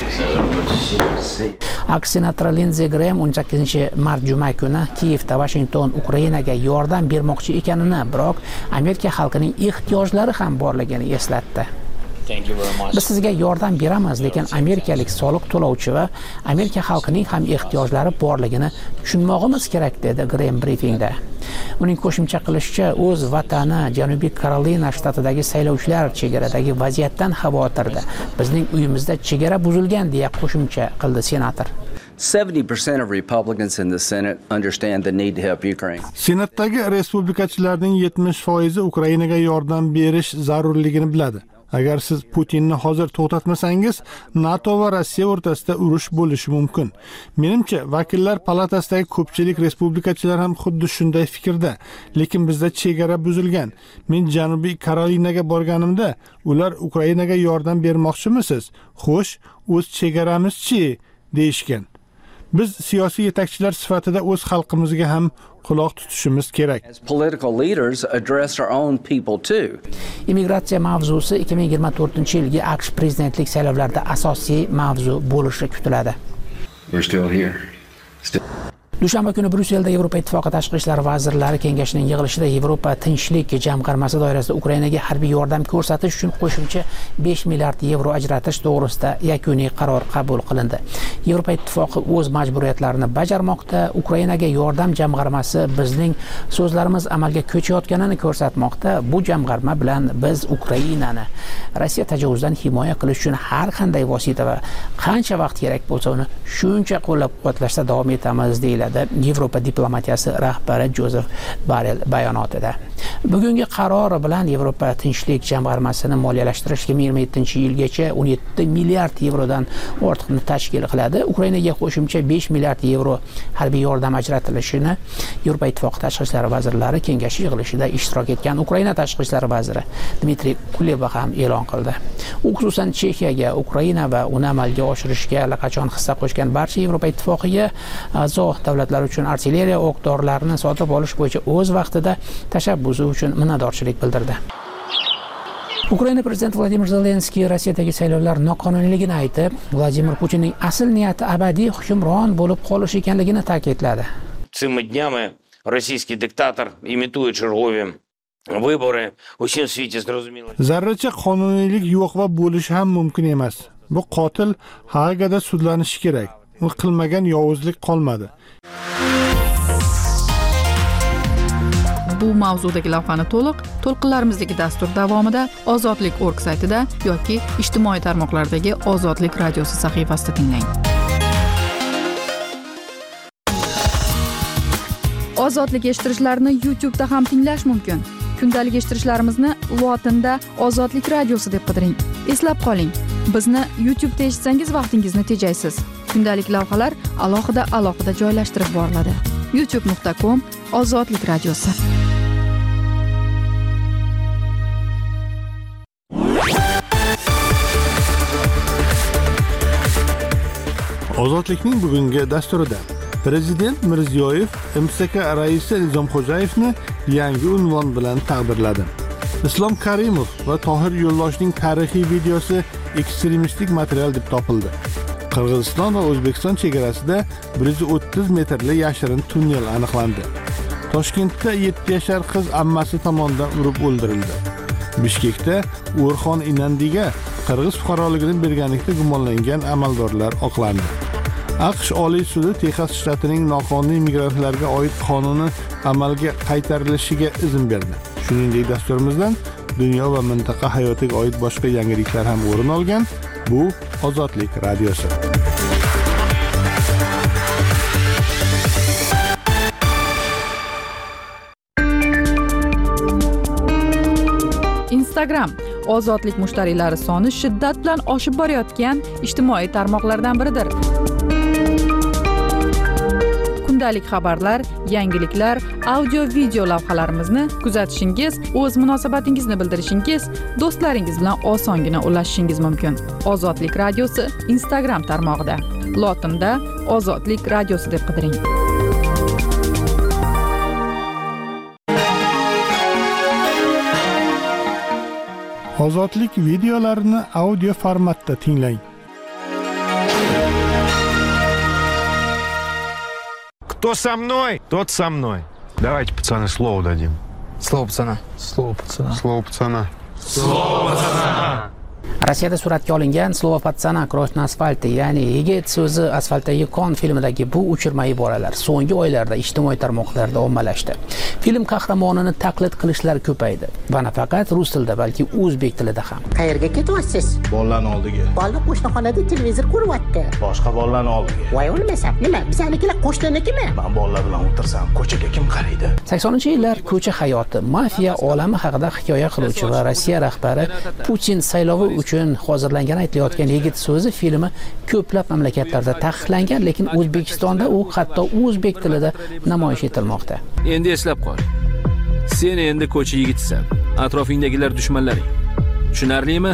Aks senatori Lindsey Graham 18-mart juma kuni Kiyevda Washington Ukrainaga yordam bermoqchi ekanini, biroq Amerika xalqining ehtiyojlari ham borligini eslatdi. Biz sizga yordam beramiz, lekin amerikalik soliq to'lovchi va Amerika xalqining ham ehtiyojlari borligini tushunmog'imiz kerak, dedi Graham briefingda. Uning qo'shimcha qilishicha, o'z vatani Janubiy Karolina shtatidagi saylovchilar chegaradagi vaziyatdan xavotirda. Bizning uyimizda chegara buzilgan, deya qo'shimcha qildi senator. 70% of Republicans in the Senate understand the need to help Ukraine. Senatdagi respublikachilarning 70% Ukrainaga yordam berish zarurligini biladi. Agar siz Putinni hozir to'xtatmasangiz, NATO va Rossiya o'rtasida urush bo'lishi mumkin. Menimcha, vakillar palatasidagi ko'pchilik respublikachilar ham xuddi shunday fikrda, lekin bizda chegara buzilgan. Men Janubiy Karolinaga borganimda, ular Ukrainaga yordam bermoqchimisiz? Xo'sh, o'z chegaramiz-chi, deyishgan. Biz siyosiy yetakchilar sifatida o'z xalqimizga ham quloq tutishimiz kerak. As political leaders address our own people too. Immigratsiya mavzusi 2024-yilgi AQSh prezidentlik saylovlarida asosiy mavzu bo'lishi kutiladi. We're still here. Dushanba kuni Bryusselda Yevropa Ittifoqi tashqi ishlar vazirlari kengashining yig'ilishida Yevropa tinchlik jamg'armasi doirasida Ukrainaga harbiy yordam ko'rsatish uchun qo'shimcha 5 milliard yevro ajratish to'g'risida yakuniy qaror qabul qilindi. Yevropa Ittifoqi o'z majburiyatlarini bajarmoqda. Ukrainaga yordam jamg'armasi bizning so'zlarimiz amalga ko'chayotganini ko'rsatmoqda. Bu jamg'arma bilan biz Ukrainani Rossiya tajovuzdan himoya qilish uchun har qanday vosita va qancha vaqt kerak bo'lsa uni shuncha qo'llab-quvvatlashda davom etamiz, deyiladi deyiladi Yevropa diplomatiyasi rahbari Jozef Borrell bayonotida. Bugungi qarori bilan Yevropa tinchlik jamg'armasini moliyalashtirish 2027-yilgacha 17 milliard yevrodan ortiqni tashkil qiladi. Ukrainaga qo'shimcha 5 milliard yevro harbiy yordam ajratilishini Yevropa Ittifoqi tashqi ishlar vazirlari kengashi yig'ilishida ishtirok etgan Ukraina tashqi ishlar vaziri Dmitriy Kuleba ham e'lon qildi. U xususan Chexiyaga, Ukraina va uni amalga oshirishga allaqachon hissa qo'shgan barcha Yevropa Ittifoqiga a'zo davlatlar uchun artilleriya o'q-dorilarini sotib olish bo'yicha o'z vaqtida tashabbusi uchun minnatdorchilik bildirdi. Ukraina prezidenti Vladimir Zelenskiy Rossiyadagi saylovlar noqonuniyligini aytib, Vladimir Putinning asl niyati abadiy hukmron bo'lib qolish ekanligini ta'kidladi. Цими днями російський диктатор імітує чергові вибори. Усім світі зрозуміло. Zarracha qonuniylik yo'q va bo'lishi ham mumkin emas. Bu qotil Hagada sudlanishi kerak. U qilmagan yovuzlik qolmadi. Bu mavzudagi lavhani to'lqinlarimizdagi dastur davomida Ozodlik.org saytida yoki ijtimoiy tarmoqlardagi Ozodlik radiosi sahifasida tinglang. Ozodlik eshittirishlarni YouTube'da ham tinglash mumkin. Kundalik eshittirishlarimizni lotinda Ozodlik radiosi deb qidiring. Eslab qoling, bizni YouTube'da eshitsangiz vaqtingizni tejaysiz. Kundalik lavhalar alohida joylashtirib boriladi. youtube.com Ozodlik radiosi. Ozodlikning bugungi dasturida Prezident Mirziyoyev MSK raisi Nizomxo'jayevni yangi unvon bilan taqdirladi. Islom Karimov va Tohir Yo'ldoshning tarixiy videosi ekstremistik material deb topildi. Qirg'iziston va O'zbekiston chegarasida 130 metrli yashirin tunnel aniqlandi. Toshkentda 7 yashar qiz ammasi tomonidan urib o'ldirildi. Bishkekda O'rxon Inandiga qirg'iz fuqaroligini berganlikda gumonlangan amaldorlar oqlandi. AQSh Oliy sudi Texas shtatining noqonuniy migrantlarga oid qonuni amalga qaytarilishiga izn berdi. Shuningdek, dasturimizdan dunyo va mintaqa hayotiga oid boshqa yangiliklar ham o'rin olgan. Bu Ozodlik radiosi. Instagram Ozodlik mushtariylari soni shiddat bilan oshib borayotgan ijtimoiy tarmoqlardan biridir. Kundalik xabarlar, yangiliklar, audio-video lavhalarimizni kuzatishingiz, o'z munosabatingizni bildirishingiz, do'stlaringiz bilan osongina ulashishingiz mumkin. Ozodlik radiosi Instagram tarmog'ida. Lotinda Ozodlik radiosi deb qidiring. Ozodlik videolarini audio formatda tinglang. Кто со мной, тот со мной. Давайте, пацаны, слово дадим. Слово пацана. Слово пацана. Слово пацана. Слово пацана. Rossiyada suratga olingan Slovo patsana Krosh na asfalti, ya'ni yigit so'zi asfaltdagi kon filmidagi bu uchirma iboralar so'nggi oylarda ijtimoiy tarmoqlarda ommalashdi. Film qahramonini taqlid qilishlar ko'paydi va nafaqat rus tilida, balki o'zbek tilida ham. Qayerga ketyapsiz? Bolalarning oldiga. Bola qo'shnixonada televizor ko'ryapti. Boshqa bolalarning oldiga. Voy o'lmasam, nima? Bizanikilar qo'shninikimi? Men bolalar bilan o'tirsam, ko'chaga kim qaraydi? 80-yillar ko'cha hayoti, mafiya olami haqida hikoya qiluvchi va Rossiya rahbari Putin saylovi uchun hozirlangan aytilayotgan yigit so'zi filmi ko'plab mamlakatlarda taqiqlangan, lekin O'zbekistonda u hatto o'zbek tilida namoyish etilmoqda. Endi eslab qol. Sen endi ko'cha yigitsan. Atrofingdagilar dushmanlaring. Tushunarlimi?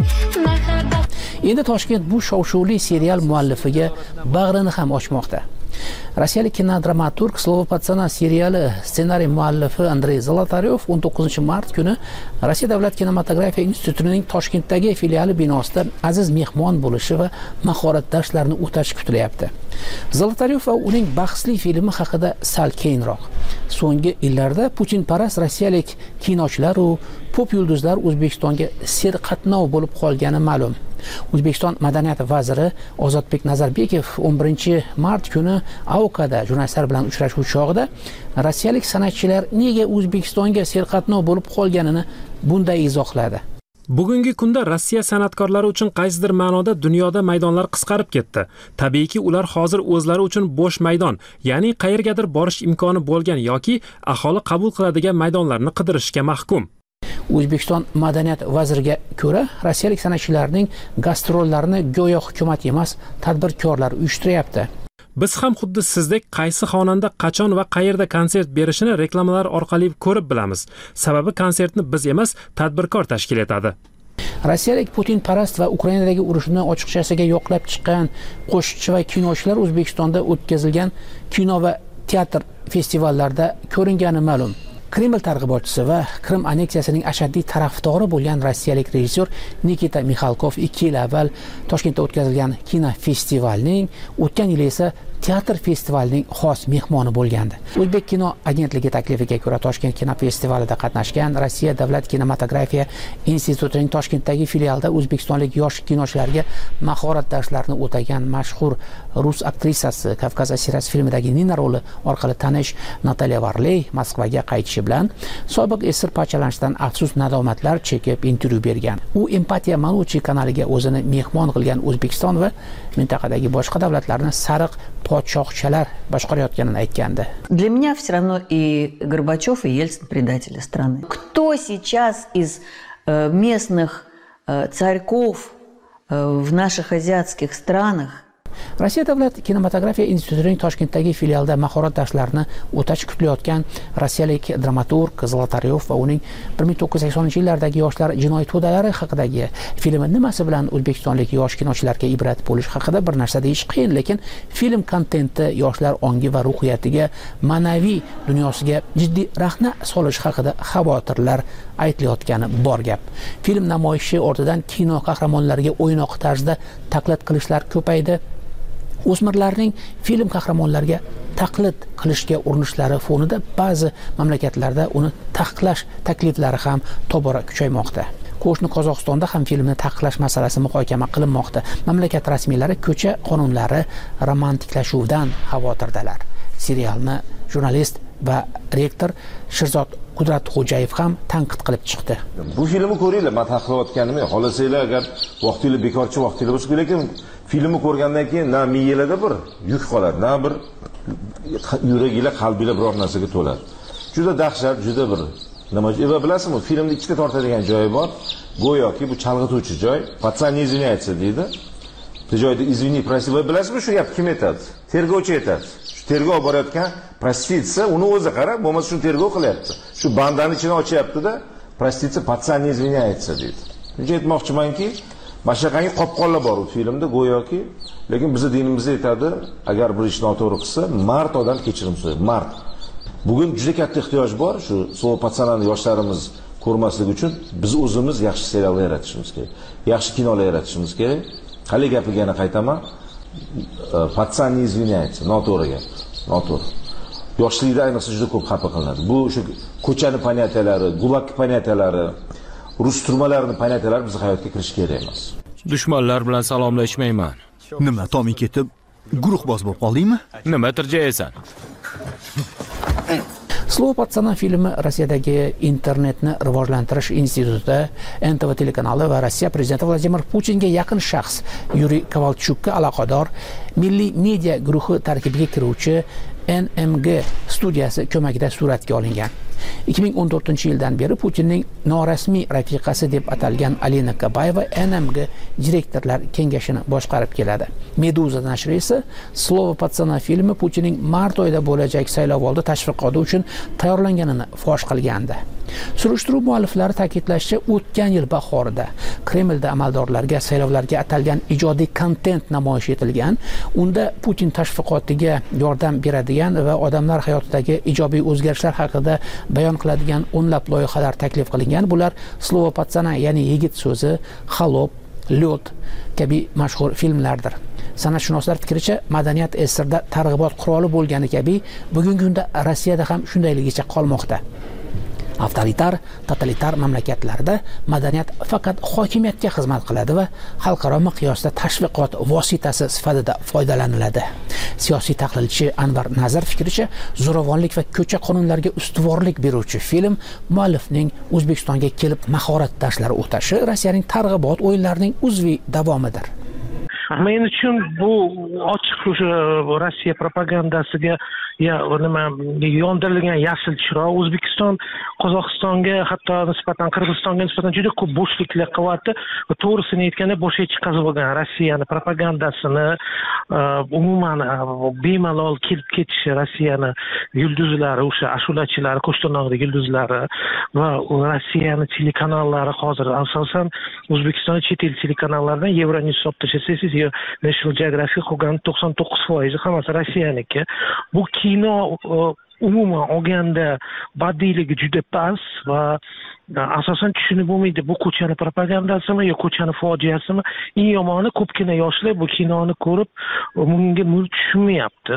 Endi Toshkent bu shov-shuvli serial muallifiga bag'rini ham ochmoqda. Rossiyalik kinodramaturg Slovo patsana seriali ssenariy muallifi Andrey Zolotaryov 19-mart kuni Rossiya davlat kinematografiya institutining Toshkentdagi filiali binosida aziz mehmon bo'lishi va mahorat darslarini o'tashi kutilyapti. Zolotaryov va uning bahsli filmi haqida sal keyinroq. So'nggi yillarda Putinparast rossiyalik kinochilar va pop yulduzlar O'zbekistonga serqatnov bo'lib qolgani ma'lum. O'zbekiston madaniyat vaziri Ozodbek Nazarbekov 11-mart kuni Aukada jurnalistlar bilan uchrashuv chog'ida rossiyalik san'atchilar nega O'zbekistonga serqatnov bo'lib qolganini bunday izohladi. Bugungi kunda Rossiya san'atkorlari uchun qaysidir ma'noda dunyoda maydonlar qisqarib ketdi. Tabiiyki, ular hozir o'zlari uchun bo'sh maydon, ya'ni qayergadir borish imkoni bo'lgan yoki aholi qabul qiladigan maydonlarni qidirishga mahkum. O'zbekiston madaniyat vaziriga ko'ra, rossiyalik san'atchilarning gastrollarini go'yo hukumat emas, tadbirkorlar uyushtiryapti. Biz ham xuddi sizdek qaysi xonanda qachon va qayerda konsert berishini reklamalar orqali ko'rib bilamiz. Sababi konsertni biz emas, tadbirkor tashkil etadi. Rossiyalik Putin parast va Ukrainadagi urushni ochiqchasiga yoqlab chiqqan qo'shiqchi va kinochilar O'zbekistonda o'tkazilgan kino va teatr festivallarida ko'ringani ma'lum. Kreml targ'ibotchisi va Krim anneksiyasining ashaddiy tarafdori bo'lgan rossiyalik rejissyor Nikita Mixalkov 2 yil avval Toshkentda o'tkazilgan kino festivalning, o'tgan yil esa teatr festivalining xos mehmoni bo'lgandi. O'zbek kino agentligi taklifiga ko'ra Toshkent kino festivalida qatnashgan Rossiya davlat kinematografiya institutining Toshkentdagi filialida o'zbekistonlik yosh kinochilarga mahorat darslarini o'tagan mashhur rus aktrisasi Kavkaz asirasi filmidagi Nina roli orqali tanish Natalya Varley Moskvaga qaytishi bilan sobiq esir parchalanishdan afsus nadomatlar chekib intervyu bergan. U Empatiya Manuchi kanaliga o'zini mehmon qilgan O'zbekiston va mintaqadagi boshqa davlatlarni sariq podshohchalar boshqarayotganini aytgandi. Для меня все равно и Горбачев, и Ельцин предатели страны. Кто сейчас из местных царьков в наших азиатских странах Rossiya davlat kinematografiya institutining Toshkentdagi filialida mahorat darslarini o'tash kutilayotgan rossiyalik dramaturg Zolotaryov va uning 1980-yillardagi yoshlar jinoiy to'dalari haqidagi filmi nimasi bilan o'zbekistonlik yosh kinochilarga ibrat bo'lish haqida bir narsa deyish qiyin, lekin film kontenti yoshlar ongi va ruhiyatiga, ma'naviy dunyosiga jiddiy rahna solish haqida xavotirlar aytilayotgani bor gap. Film namoyishi ortidan kino qahramonlariga o'ynoq tarzda taqlid qilishlar ko'paydi. O'smirlarning film qahramonlariga taqlid qilishga urinishlari fonida ba'zi mamlakatlarda uni taqiqlash takliflari ham tobora kuchaymoqda. Qo'shni Qozog'istonda ham filmni taqiqlash masalasi muhokama qilinmoqda. Mamlakat rasmiylari ko'cha qonunlari romantiklashuvidan xavotirdalar. Serialni jurnalist va rektor Shirzod Qudratxo'jayev ham tanqid qilib chiqdi. Bu filmni ko'ringlar, men taqiqlayotganim yo'q. Xohlasanglar agar vaqtingiz bekorchi vaqtingiz bo'lsa, lekin filmni ko'rgandan keyin na miyalarda bir yuk qoladi, na bir yuraginglar, qalbinglar biror narsaga to'ladi. Juda dahshat, juda bir nima va bilasizmi, filmni ikkita tortadigan joyi bor. Go'yoki bu chalg'ituvchi joy, "Patsan izvinyaytsa" deydi. Bu joyda "Izvini, prosi" va bilasizmi, shu gap kim aytadi? Tergovchi aytadi. Tergov borayotgan prostitutsiya uni o'zi qarab, bo'lmasa shuni tergov qilyapti. Shu bandani ichini ochyapti-da, prostitutsiya "Patsan izvinyaytsa" deydi. Shuncha aytmoqchimanki, mashaqangi qopqonlar bor u filmda go'yoki, lekin bizning dinimizda aytadi, agar bir ish noto'g'ri qilsa, mard odam kechirim so'raydi, mard. Bugun juda katta ehtiyoj bor shu slovo patsanani yoshlarimiz ko'rmasligi uchun biz o'zimiz yaxshi seriallar yaratishimiz kerak. Yaxshi kinolar yaratishimiz kerak. Hali gapigani qaytaman. Patsan izvinyaytsa, noto'g'ri gap. Noto'g'ri. Yoshlikda ayniqsa juda ko'p xafa qilinadi. Bu shu ko'chani panyatelari, gulag panyatelari, rus turmalarining panyatelari bizning hayotga kirish kerak emas. Dushmanlar bilan salomlashmayman. Nima, Tomi ketib, guruhboz bo'lib qoldingmi? Nima tirjaysan? Slovo patsana filmi Rossiyadagi internetni rivojlantirish institutida NTV telekanali va Rossiya prezidenti Vladimir Putinga yaqin shaxs Yuriy Kovalchukka aloqador milliy media guruhi tarkibiga kiruvchi NMG studiyasi ko'magida suratga olingan. 2014-yildan beri Putinning norasmiy rafiqasi deb atalgan Alina Kabayeva NMG direktorlar kengashini boshqarib keladi. Meduza nashri esa Slovo patsana filmi Putinning mart oyida bo'lajak saylovoldi tashviqoti uchun tayyorlanganini fosh qilgandi. Surishtiruv mualliflari ta'kidlashicha, o'tgan yil bahorida Kremlda amaldorlarga saylovlarga atalgan ijodiy kontent namoyish etilgan. Unda Putin tashviqotiga yordam beradigan va odamlar hayotidagi ijobiy o'zgarishlar haqida bayon qiladigan o'nlab loyihalar taklif qilingan. Bular Slovo patsana, ya'ni yigit so'zi, Xalob, Lyot kabi mashhur filmlardir. San'atshunoslar fikricha, madaniyat asrida targ'ibot quroli bo'lgani kabi bugungi kunda Rossiyada ham shundayligicha qolmoqda. Avtoritar, totalitar mamlakatlarda madaniyat faqat hokimiyatga xizmat qiladi va xalqaro miqyosda tashviqot vositasi sifatida foydalaniladi. Siyosiy tahlilchi Anvar Nazar fikricha, zo'ravonlik va ko'cha qonunlariga ustuvorlik beruvchi film muallifning O'zbekistonga kelib mahorat darslari o'tashi Rossiyaning targ'ibot o'yinlarining uzviy davomidir. Men uchun bu ochiq o'sha Rossiya propagandasiga nima yondirilgan yashil chiroq. O'zbekiston Qozog'istonga, hatto nisbatan Qirg'izistonga nisbatan juda ko'p bo'shliklar qilyapti. To'g'risini aytganda boshqa chiqazib olgan Rossiyani propagandasini umuman bemalol kelib ketishi, Rossiyani yulduzlari, o'sha ashulachilari, qo'shtirnoqdagi yulduzlari va Rossiyani telekanallari hozir asosan O'zbekiston chet el telekanallaridan Euronews hisob tashlasangiz, National Geographic qolgan 99% hammasi Rossiyaniki. Bu kino umuman olganda badiiyligi juda past va asosan tushunib bo'lmaydi, bu ko'chani propagandasimi yo ko'chani fojiasimi. Eng yomoni ko'pgina yoshlar bu kinoni ko'rib bunga tushunmayapti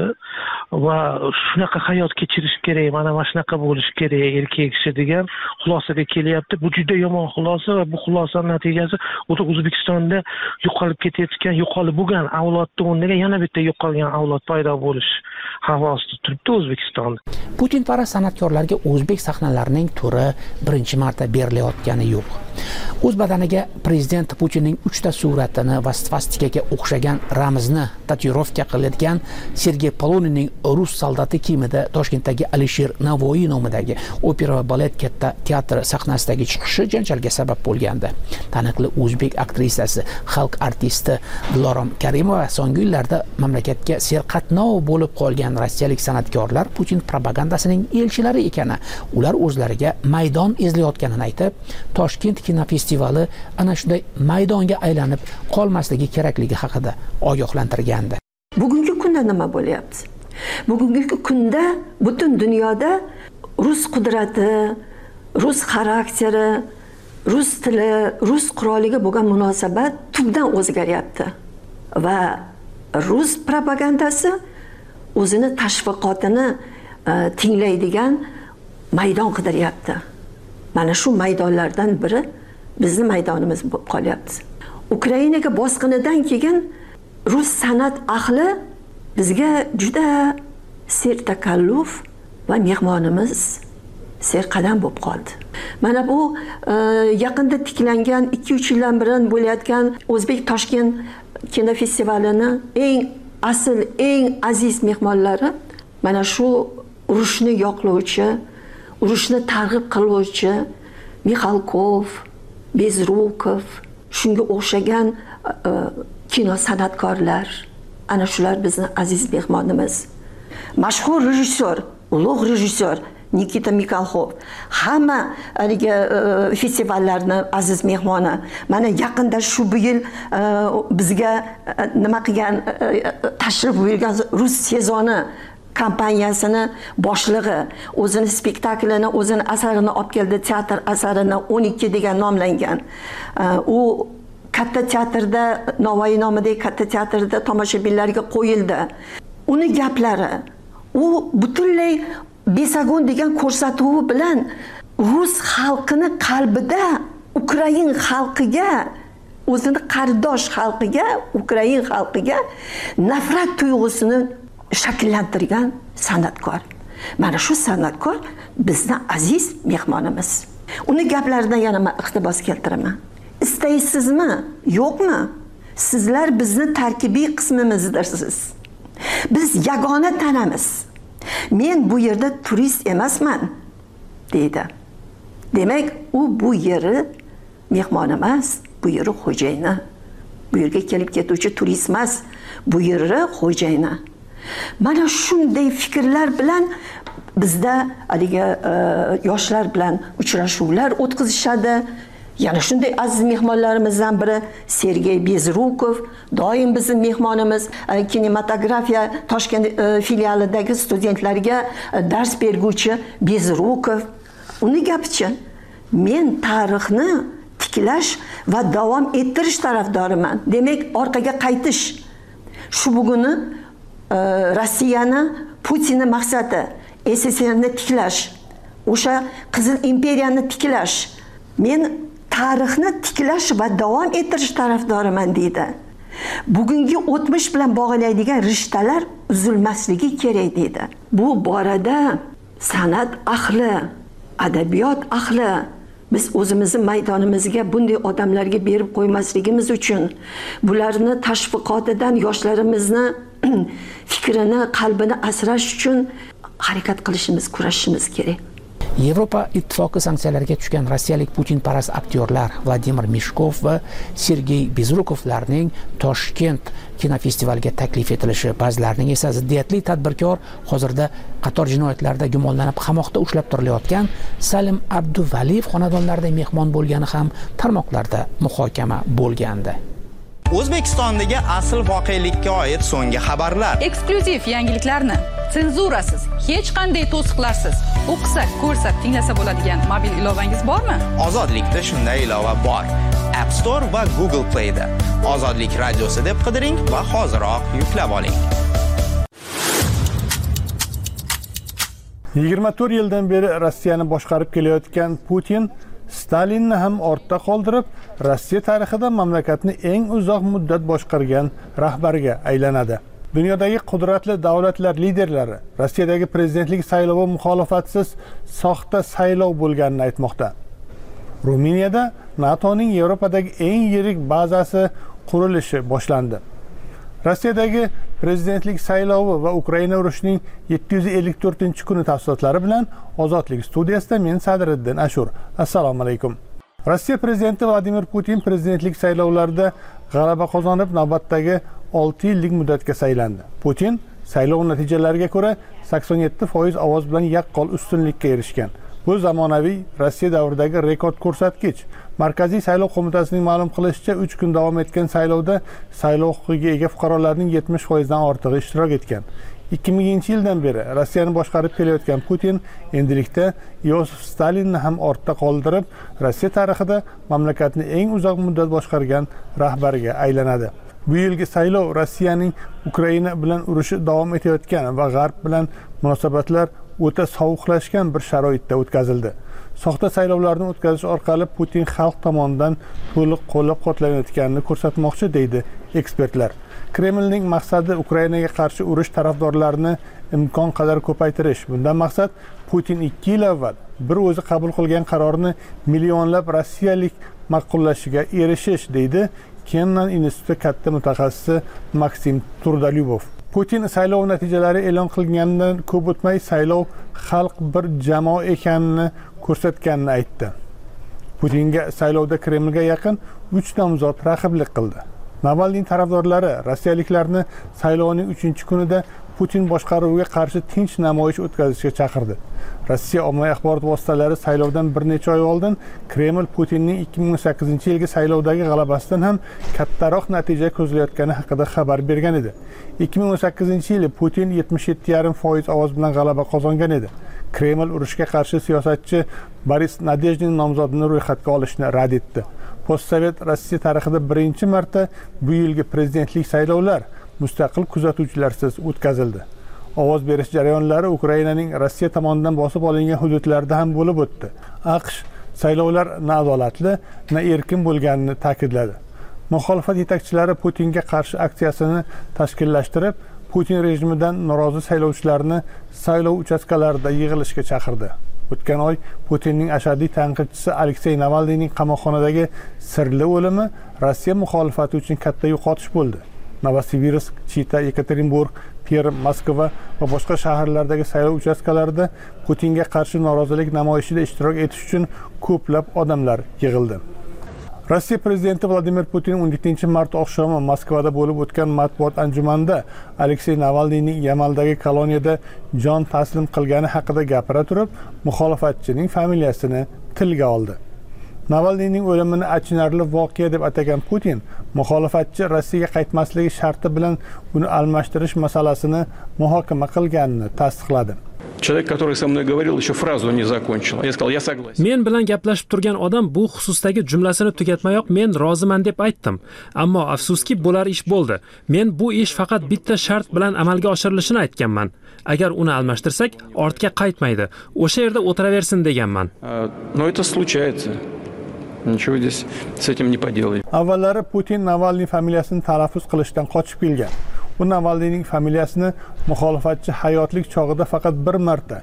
va shunaqa hayot kechirish kerak, mana shunaqa bo'lish kerak erkak kishi degan xulosaga kelyapti. Bu juda yomon xulosa va bu xulosaning natijasi O'zbekistonda yo'qolib ketayotgan, yo'qolib bo'lgan avlodni o'rniga yana bitta yo'qolgan avlod paydo bo'lish havosida turibdi O'zbekistonda. Putinparast san'atkorlarga o'zbek sahnalarining turi birinchi marta berilayotgani yo'q. O'z badaniga prezident Putinning 3 ta suratini va svastikaga o'xshagan ramzni tatuirovka qiladigan Sergey Poloninning rus soldati kiyimida Toshkentdagi Alisher Navoiy nomidagi opera va balet katta teatr sahnasidagi chiqishi janjalga sabab bo'lgandi. Taniqli o'zbek aktrisasi, xalq artisti Dilorom Karimova so'nggi yillarda mamlakatga serqatnov bo'lib qolgan rossiyalik san'atkorlar Putin propagandasining elchilari ekani, ular o'zlariga maydon izlayotganini aytib, Toshkent kinofestivali ana shunday maydonga aylanib qolmasligi kerakligi haqida ogohlantirgandi. Bugungi kunda nima bo'lyapti? Bugungi kunda butun dunyoda rus qudrati, rus xarakteri, rus tili, rus quroliga bo'lgan munosabat tubdan o'zgaryapti va rus propagandasi o'zini tashviqotini tinglaydigan maydon qidiryapti. Mana shu maydonlardan biri bizning maydonimiz bo'lib qolyapti. Ukrainaga bosqinidan keyin rus san'at ahli bizga juda sertakalluf va mehmonimiz serqadam bo'lib qoldi. Mana bu yaqinda tiklangan 2-3 yildan beri bo'layotgan O'zbek Toshkent kinofestivalini eng aziz mehmonlari mana shu urushni yoqlovchi, urushni targ'ib qiluvchi Mixalkov, Bezrukov, shunga o'xshagan kino san'atkorlar, ana shular bizning aziz mehmonimiz. Mashhur rejissyor, ulug' rejissyor Nikita Mikhalkov hamma festivallarning aziz mehmoni. Mana yaqinda shu yil bizga nima qilgan tashrif buyurgan rus sezoni kompaniyasini boshlig'i o'zini spektaklini, o'zini asarini olib keldi, teatr asarini 12 degan nomlangan. U katta teatrda, Navoiy nomidagi katta teatrda tomoshabinlarga qo'yildi. Uni gaplari, u butunlay Besagon degan ko'rsatuvi bilan rus xalqini qalbida Ukrain xalqiga, o'zini qardosh xalqiga, Ukrain xalqiga nafrat tuyg'usini shakllantirgan san'atkor. Mana shu san'atkor bizning aziz mehmonimiz. Uni gaplaridan yana men iqtibos keltiraman. İsteysizmi, yo'qmi? Sizlar bizning tarkibiy qismimizdirsiz. Biz yagona tanamiz. Men bu yerda turist emasman, deydi. Demak, u bu yeri mehmon emas, bu yeri xo'jayini. Bu yerga kelib ketuvchi turist emas, bu yeri xo'jayini. Mana shunday fikrlar bilan bizda haligi yoshlar bilan uchrashuvlar o'tkazishadi. Yana shunday aziz mehmonlarimizdan biri Sergey Bezrukov, doim bizning mehmonimiz, kinematografiya Toshkent filialidagi studentlarga dars berguvchi Bezrukov. Uni gapichi, men tarixni tiklash va davom ettirish tarafdoriman. Demak, orqaga qaytish. Shu buguni Rossiyani, Putinning maqsadi SSRni tiklash. o'sha Qizil imperiyani tiklash. Men tarixni tiklash va davom ettirish tarafdoriman deydi. Bugungi o'tmish bilan bog'laydigan rishtalar uzilmasligi kerak deydi. Bu borada san'at ahli, adabiyot ahli biz o'zimizni maydonimizga bunday odamlarga berib qo'ymasligimiz uchun, bularni tashviqotidan yoshlarimizni fikrini, qalbini asrash uchun harakat qilishimiz, kurashishimiz kerak. Yevropa ittifoqi sanksiyalarga tushgan rossiyalik Putin-parast aktyorlar Vladimir Mishkov va Sergey Bezrukovlarning Toshkent kinofestivaliga taklif etilishi, ba'zilarining esa ziddiyatli tadbirkor, hozirda qator jinoyatlarda gumonlanib qamoqda ushlab turilayotgan Salim Abduvaliyev xonadonlarida mehmon bo'lgani ham tarmoqlarda muhokama bo'lgandi. O'zbekistondagi asl voqelikka oid so'nggi xabarlar. Eksklyuziv yangiliklarni senzurasiz, hech qanday to'siqlarsiz o'qisak, ko'rsak, tinglasa bo'ladigan mobil ilovangiz bormi? Ozodlikda shunday ilova bor. App Store va Google Play da. Ozodlik radiosi deb qidiring va hoziroq yuklab oling. 24 yildan beri Rossiyani boshqarib kelayotgan Putin Stalinni ham ortda qoldirib, Rossiya tarixida mamlakatni eng uzoq muddat boshqargan rahbarga aylanadi. Dunyodagi qudratli davlatlar liderlari Rossiyadagi prezidentlik saylovi muxolifatsiz soxta saylov bo'lganini aytmoqda. Ruminiyada NATOning Yevropadagi eng yirik bazasi qurilishi boshlandi. Rossiyadagi prezidentlik saylovi va Ukraina urushining 754-kuni tafsilotlari bilan Ozodlik studiyasida men Sadriddin Ashur. Assalomu alaykum. Rossiya prezidenti Vladimir Putin prezidentlik saylovlarida g'alaba qozonib, navbatdagi 6 yillik muddatga saylandi. Putin saylov natijalariga ko'ra 87% ovoz bilan yaqqol ustunlikka erishgan. Bu zamonaviy Rossiya davridagi rekord ko'rsatkich. Markaziy saylov qo'mitasining ma'lum qilishicha, 3 kun davom etgan saylovda saylov huquqiga ega fuqarolarning 70% dan ortig'i ishtirok etgan. 2000-yildan beri Rossiyani boshqarib kelayotgan Putin endilikda Yosif Stalinni ham ortda qoldirib, Rossiya tarixida mamlakatni eng uzoq muddat boshqargan rahbarga aylanadi. Bu yilgi saylov Rossiyaning Ukraina bilan urushi davom etayotgan va G'arb bilan munosabatlar o'ta sovuqlashgan bir sharoitda o'tkazildi. Soxta saylovlarni o'tkazish orqali Putin xalq tomonidan to'liq qo'llab-quvvatlanayotganini ko'rsatmoqchi deydi ekspertlar. Kremlning maqsadi Ukrainaga qarshi urush tarafdorlarini imkon qadar ko'paytirish. Bundan maqsad Putin 2 yil avval bir o'zi qabul qilgan qarorni millionlab rossiyalik ma'qullashiga erishish deydi Kennan instituti katta mutaxassisi Maksim Turdalyubov. Putin saylov natijalari e'lon qilinganidan ko'p o'tmay saylov xalq bir jamoa ekanini ko'rsatganini aytdi. Putinga saylovda Kremlga yaqin 3 nomzod raqiblik qildi. Navalniy tarafdorlari rossiyaliklarni saylovning 3-kunida Putin boshqaruviga qarshi tinch namoyish o'tkazishga chaqirdi. Rossiya ommaviy axborot vositalari saylovdan bir necha oy oldin Kreml Putinning 2018-yilgi saylovdagi g'alabasidan ham kattaroq natija ko'zlayotgani haqida xabar bergan edi. 2018-yili Putin 77,5% ovoz bilan g'alaba qozongan edi. Kreml urushga qarshi siyosatchi Boris Nadejnin nomzodini ro'yxatga olishni rad etdi. Postsovet Rossiya tarixida birinchi marta bu yilgi prezidentlik saylovlar mustaqil kuzatuvchilarsiz o'tkazildi. Ovoz berish jarayonlari Ukrainaning Rossiya tomonidan bosib olingan hududlarda ham bo'lib o'tdi. AQSh saylovlar na adolatli, na erkin bo'lganini ta'kidladi. Muxolifat yetakchilari Putinga qarshi aksiyasini tashkillashtirib, Putin rejimidan norozi saylovchilarni saylov uchastkalarida yig'ilishga chaqirdi. O'tgan oy Putinning ashaddiy tanqidchisi Aleksey Navalniyning qamoqxonadagi sirli o'limi Rossiya muxolifati uchun katta yo'qotish bo'ldi. Novosibirsk, Chita, Yekaterinburg, Perm, Moskva va boshqa shaharlardagi saylov uchastkalarida Putinga qarshi norozilik namoyishida ishtirok etish uchun ko'plab odamlar yig'ildi. Rossiya prezidenti Vladimir Putin 17-mart oqshomi Moskvada bo'lib o'tgan matbuot anjumanida Aleksey Navalniyning Yamaldagi koloniyada jon taslim qilgani haqida gapira turib, muxolifatchining familiyasini tilga oldi. Navalniyning o'limini achinarli voqea deb atagan Putin, muxolifatchi Rossiyaga qaytmasligi sharti bilan uni almashtirish masalasini muhokama qilganini tasdiqladi. Человек, который со мной говорил, еще фразу не закончил. Я сказал, я согласен. Men bilan gaplashib turgan odam bu xususdagi jumlasini tugatmayoq men roziman deb aytdim. Ammo afsuski bo'lar ish bo'ldi. Men bu ish faqat bitta shart bilan amalga oshirilishini aytganman. Agar uni almashtirsak, ortga qaytmaydi. O'sha yerda o'tiraversin deganman. Но это случается. Nичего здесь с этим не поделаешь. Avvallari Putin Navalniy familiyasini talaffuz qilishdan qochib kelgan. Bu Navalniyning familiyasini muxolifatchi hayotlik chog'ida faqat bir marta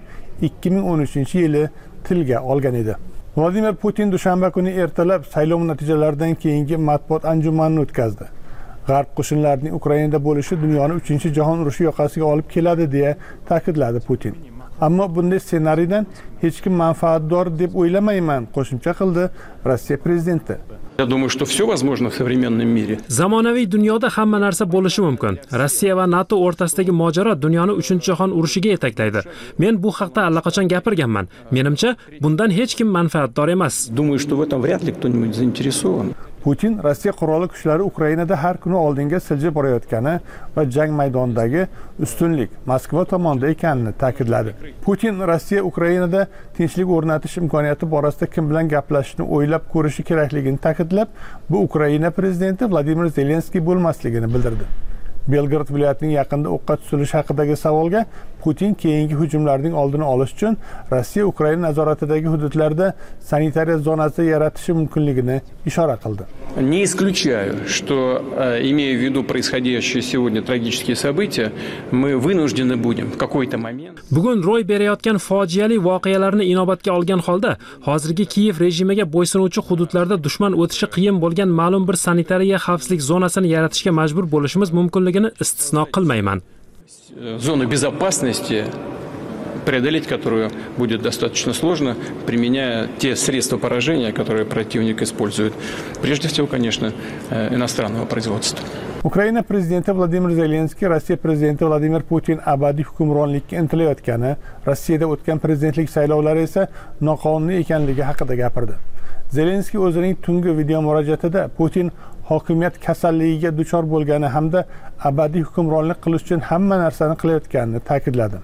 2013-yili tilga olgan edi. Vladimir Putin dushanba kuni ertalab saylov natijalaridan keyingi matbuot anjumanini o'tkazdi. G'arb qo'shinlarining Ukrainada bo'lishi dunyoni 3-jahon urushi yoqasiga olib keladi deya ta'kidladi Putin. Ammo bunday ssenariydan hech kim manfaatdor deb o'ylamayman, qo'shimcha qildi Rossiya prezidenti. Я думаю, что все возможно в современном мире. Zamonaviy dunyoda hamma narsa bo'lishi mumkin. Rossiya va NATO o'rtasidagi mojaro dunyoni 3-jahon urushiga yetaklaydi. Men bu haqda allaqachon gapirganman. Menimcha, bundan hech kim manfaatdor emas. Думаю, что в этом вряд ли кто-нибудь заинтересован. Putin Rossiya qurolli kuchlari Ukrainada har kuni oldinga siljib borayotgani va jang maydonidagi ustunlik Moskva tomonida ekanini ta'kidladi. Putin Rossiya Ukrainada tinchlik o'rnatish imkoniyati borasida kim bilan gaplashishni o'ylab ko'rishi kerakligini ta'kidlab, bu Ukraina prezidenti Vladimir Zelenskiy bo'lmasligini bildirdi. Belgrad viloyatining yaqinda o'qqa tutilishi haqidagi savolga Putin keyingi hujumlarning oldini olish uchun Rossiya Ukraina nazoratidagi hududlarda sanitariya zonasi yaratishi mumkinligini ishora qildi. Не исключаю, что, имея в виду происходящие сегодня трагические события, мы вынуждены будем в какой-то момент. Bugun ro'y berayotgan fojiali voqealarni inobatga olgan holda, hozirgi Kiyev rejimiga bo'ysunuvchi hududlarda dushman o'tishi qiyin bo'lgan ma'lum bir sanitariya xavfsizlik zonasini yaratishga majbur bo'lishimiz mumkinligini istisno qilmayman. Зону безопасности, преодолеть которую будет достаточно сложно, применяя те средства поражения, которые противник использует. Прежде всего, конечно, иностранного производства. Ukraina prezidenti Vladimir Zelenskiy Rossiya prezidenti Vladimir Putin abadiy hukmronlikka intilayotgani, Rossiyada o'tgan prezidentlik saylovlari esa noqonuniy ekanligi haqida gapirdi. Zelenskiy o'zining tungi video murojaatida Putin hokimiyat kasalligiga duchor bo'lgani hamda abadiy hukmronlik qilish uchun hamma narsani qilayotganini ta'kidladi.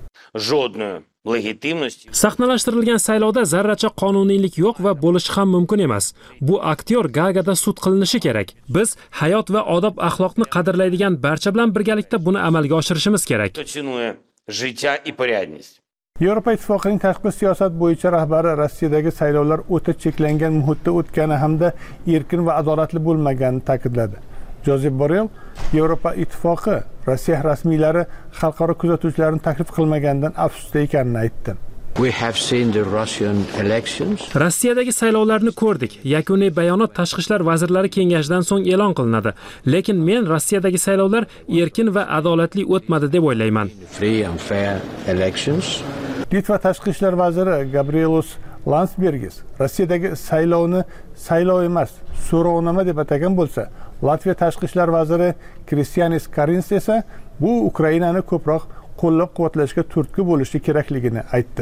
Sahnalashtirilgan saylovda zarracha qonuniylik yo'q va bo'lishi ham mumkin emas. Bu aktyor Gagada sud qilinishi kerak. Biz hayot va odob axloqni qadrlaydigan barcha bilan birgalikda buni amalga oshirishimiz kerak. Yevropa Ittifoqining tashqi siyosat bo'yicha rahbari Rossiyadagi saylovlar o'ta cheklangan muhitda o'tgani hamda erkin va adolatli bo'lmaganini ta'kidladi. Jozef Borrell Yevropa Ittifoqi Rossiya rasmiylari xalqaro kuzatuvchilarni taklif qilmaganidan afsusda ekanini aytdi. Rossiyadagi saylovlarni ko'rdik. Yakuniy bayonot Tashqi ishlar vazirlari kengashidan so'ng e'lon qilinadi. Lekin men Rossiyadagi saylovlar erkin va adolatli o'tmadi deb o'ylayman. Litva tashqi ishlar vaziri Gabrielus Landsbergis Rossiyadagi saylovni saylov emas, so'rovnoma deb atagan bo'lsa, Latviya tashqi ishlar vaziri Kristianis Karins esa bu Ukrainani ko'proq qo'llab-quvvatlashga turtki bo'lishi kerakligini aytdi.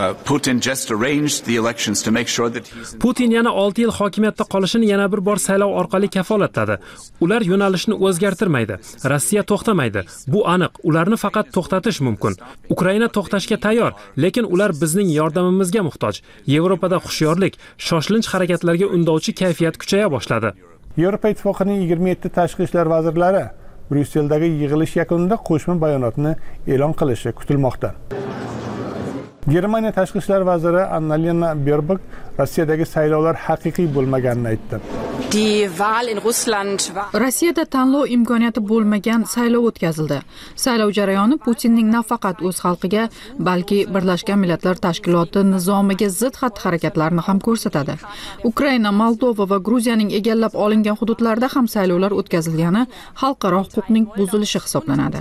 Putin yana 6 yil hokimiyatda qolishini yana bir bor saylov orqali kafolatladi. Ular yo'nalishni o'zgartirmaydi. Rossiya to'xtamaydi. Bu aniq. Ularni faqat to'xtatish mumkin. Ukraina to'xtashga tayyor, lekin ular bizning yordamimizga muhtoj. Yevropada xushyorlik, shoshilinch harakatlarga undovchi kayfiyat kuchaya boshladi. Yevropa Ittifoqining 27 tashqi ishlar vazirlari Bryusseldagi yig'ilish yakunida qo'shma bayonotni e'lon qilishi kutilmoqda. Germaniya tashqi ishlar vaziri Annalena Baerbock Rossiyadagi saylovlar haqiqiy bo'lmaganini aytdi. Rossiyada tanlov imkoniyati bo'lmagan saylov o'tkazildi. Saylov jarayoni Putinning nafaqat o'z xalqiga, balki Birlashgan Millatlar Tashkiloti nizomiga zid xatti-harakatlarni ham ko'rsatadi. Ukraina, Moldova va Gruziyaning egallab olingan hududlarda ham saylovlar o'tkazilgani xalqaro huquqning buzilishi hisoblanadi.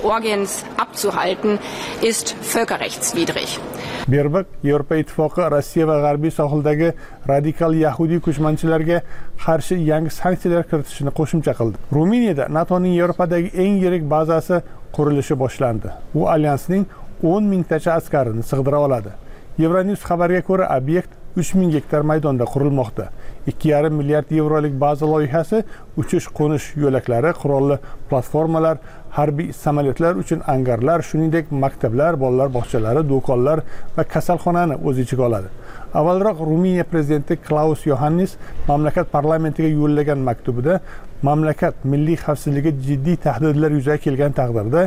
Baerbock Yevropa Ittifoqi Rossiya va G'arbiy sohildagi radikal yahudiy ko'chmanchilarga qarshi yangi sanksiyalar kiritishini qo'shimcha qildi. Ruminiyada NATOning Yevropadagi eng yirik bazasi qurilishi boshlandi. Bu alyansning 10 mingtacha askarini sig'dira oladi. Euronews xabariga ko'ra, obyekt 3000 gektar maydonda qurilmoqda. 2,5 milliard yevrolik baza loyihasi uchish-qo'nish yo'laklari, qurolli platformalar, harbiy samolyotlar uchun angarlar, shuningdek maktablar, bolalar bog'chalari, do'konlar va kasalxonani o'z ichiga oladi. Avvalroq Ruminiya prezidenti Klaus Yohannis mamlakat parlamentiga yo'llagan maktubida mamlakat milliy xavfsizligi jiddiy tahdidlar yuzaga kelgan taqdirda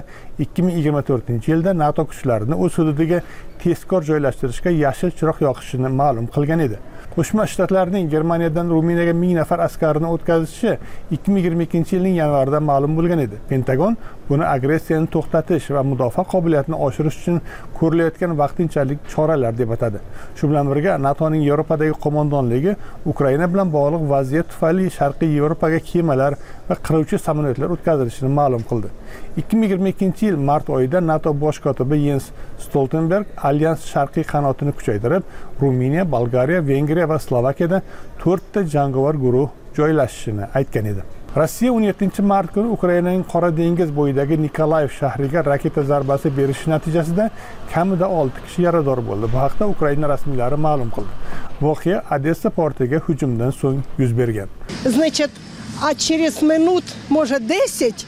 2024-yilda NATO kuchlarini o'z hududiga tezkor joylashtirishga yashil chiroq yoqishini ma'lum qilgan edi. Qo'shma Shtatlarning Germaniyadan Ruminiyaga 1000 nafar askarini o'tkazishi 2022-yilning yanvarida ma'lum bo'lgan edi. Pentagon buni agressiyani to'xtatish va mudofaa qobiliyatini oshirish uchun ko'rilayotgan vaqtinchalik choralar deb atadi. Shu bilan birga NATOning Yevropadagi qo'mondonligi Ukraina bilan bog'liq vaziyat tufayli Sharqiy Yevropaga kemalar va qiruvchi samolyotlar o'tkazilishini ma'lum qildi. 2022-yil mart oyida NATO bosh kotibi Jens Stoltenberg alyans sharqiy qanotini kuchaytirib, Ruminiya, Bolgariya, Vengriya va Slovakiyada 4 ta jangovar guruh joylashishini aytgan edi. Rossiya 17-mart kuni Ukrainaning Qora dengiz bo'yidagi Nikolayev shahriga raketa zarbasi berishi natijasida kamida 6 kishi yarador bo'ldi. Bu haqda Ukraina rasmiylari ma'lum qildi. Voqea Odessa portiga hujumdan so'ng yuz bergan. Значит, а через минут, может 10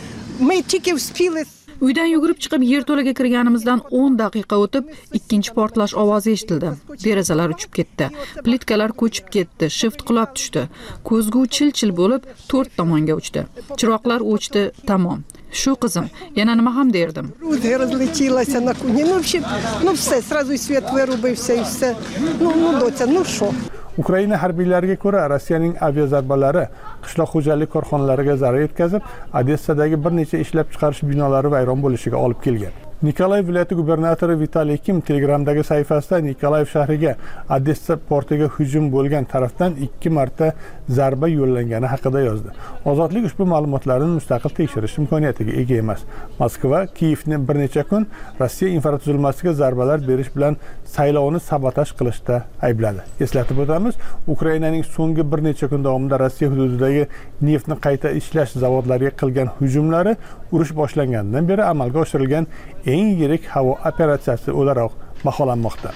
мы только успели. Uydan yugurib chiqib yerto'laga kirganimizdan 10 daqiqa o'tib, ikkinchi portlash ovozi eshitildi. Derazalar uchib ketdi, plitkalar ko'chib ketdi, shift qulab tushdi. Ko'zgu chil-chil bo'lib 4 tomonga uchdi. Chiroqlar o'chdi, tamom. Shu qizim, yana nima ham derdim. Разлетелась на кухне. Ну вообще, ну все, сразу и свет вырубился и все. Ну доця, ну что? Ukraina harbiylariga ko'ra, Rossiyaning aviazarbalari qishloq xo'jalik korxonalariga zarar yetkazib, Odessadagi bir necha ishlab chiqarish binolari vayron bo'lishiga olib kelgan. Nikolayev viloyati gubernatori Vitaliy Kim Telegramdagi sahifasida Nikolayev shahriga Odessa portiga hujum bo'lgan tarafdan 2 marta zarba yo'llangani haqida yozdi. Ozodlik ushbu ma'lumotlarni mustaqil tekshirish imkoniyatiga ega emas. Moskva Kiyevni bir necha kun Rossiya infratuzilmasiga zarbalar berish bilan saylovni sabotaj qilishda aybladi. Eslatib o'tamiz, Ukrainaning so'nggi bir necha kun davomida Rossiya hududidagi neftni qayta ishlash zavodlariga qilgan hujumlari urush boshlanganidan beri amalga oshirilgan eng yirik havo operatsiyasi o'laroq baholanmoqda.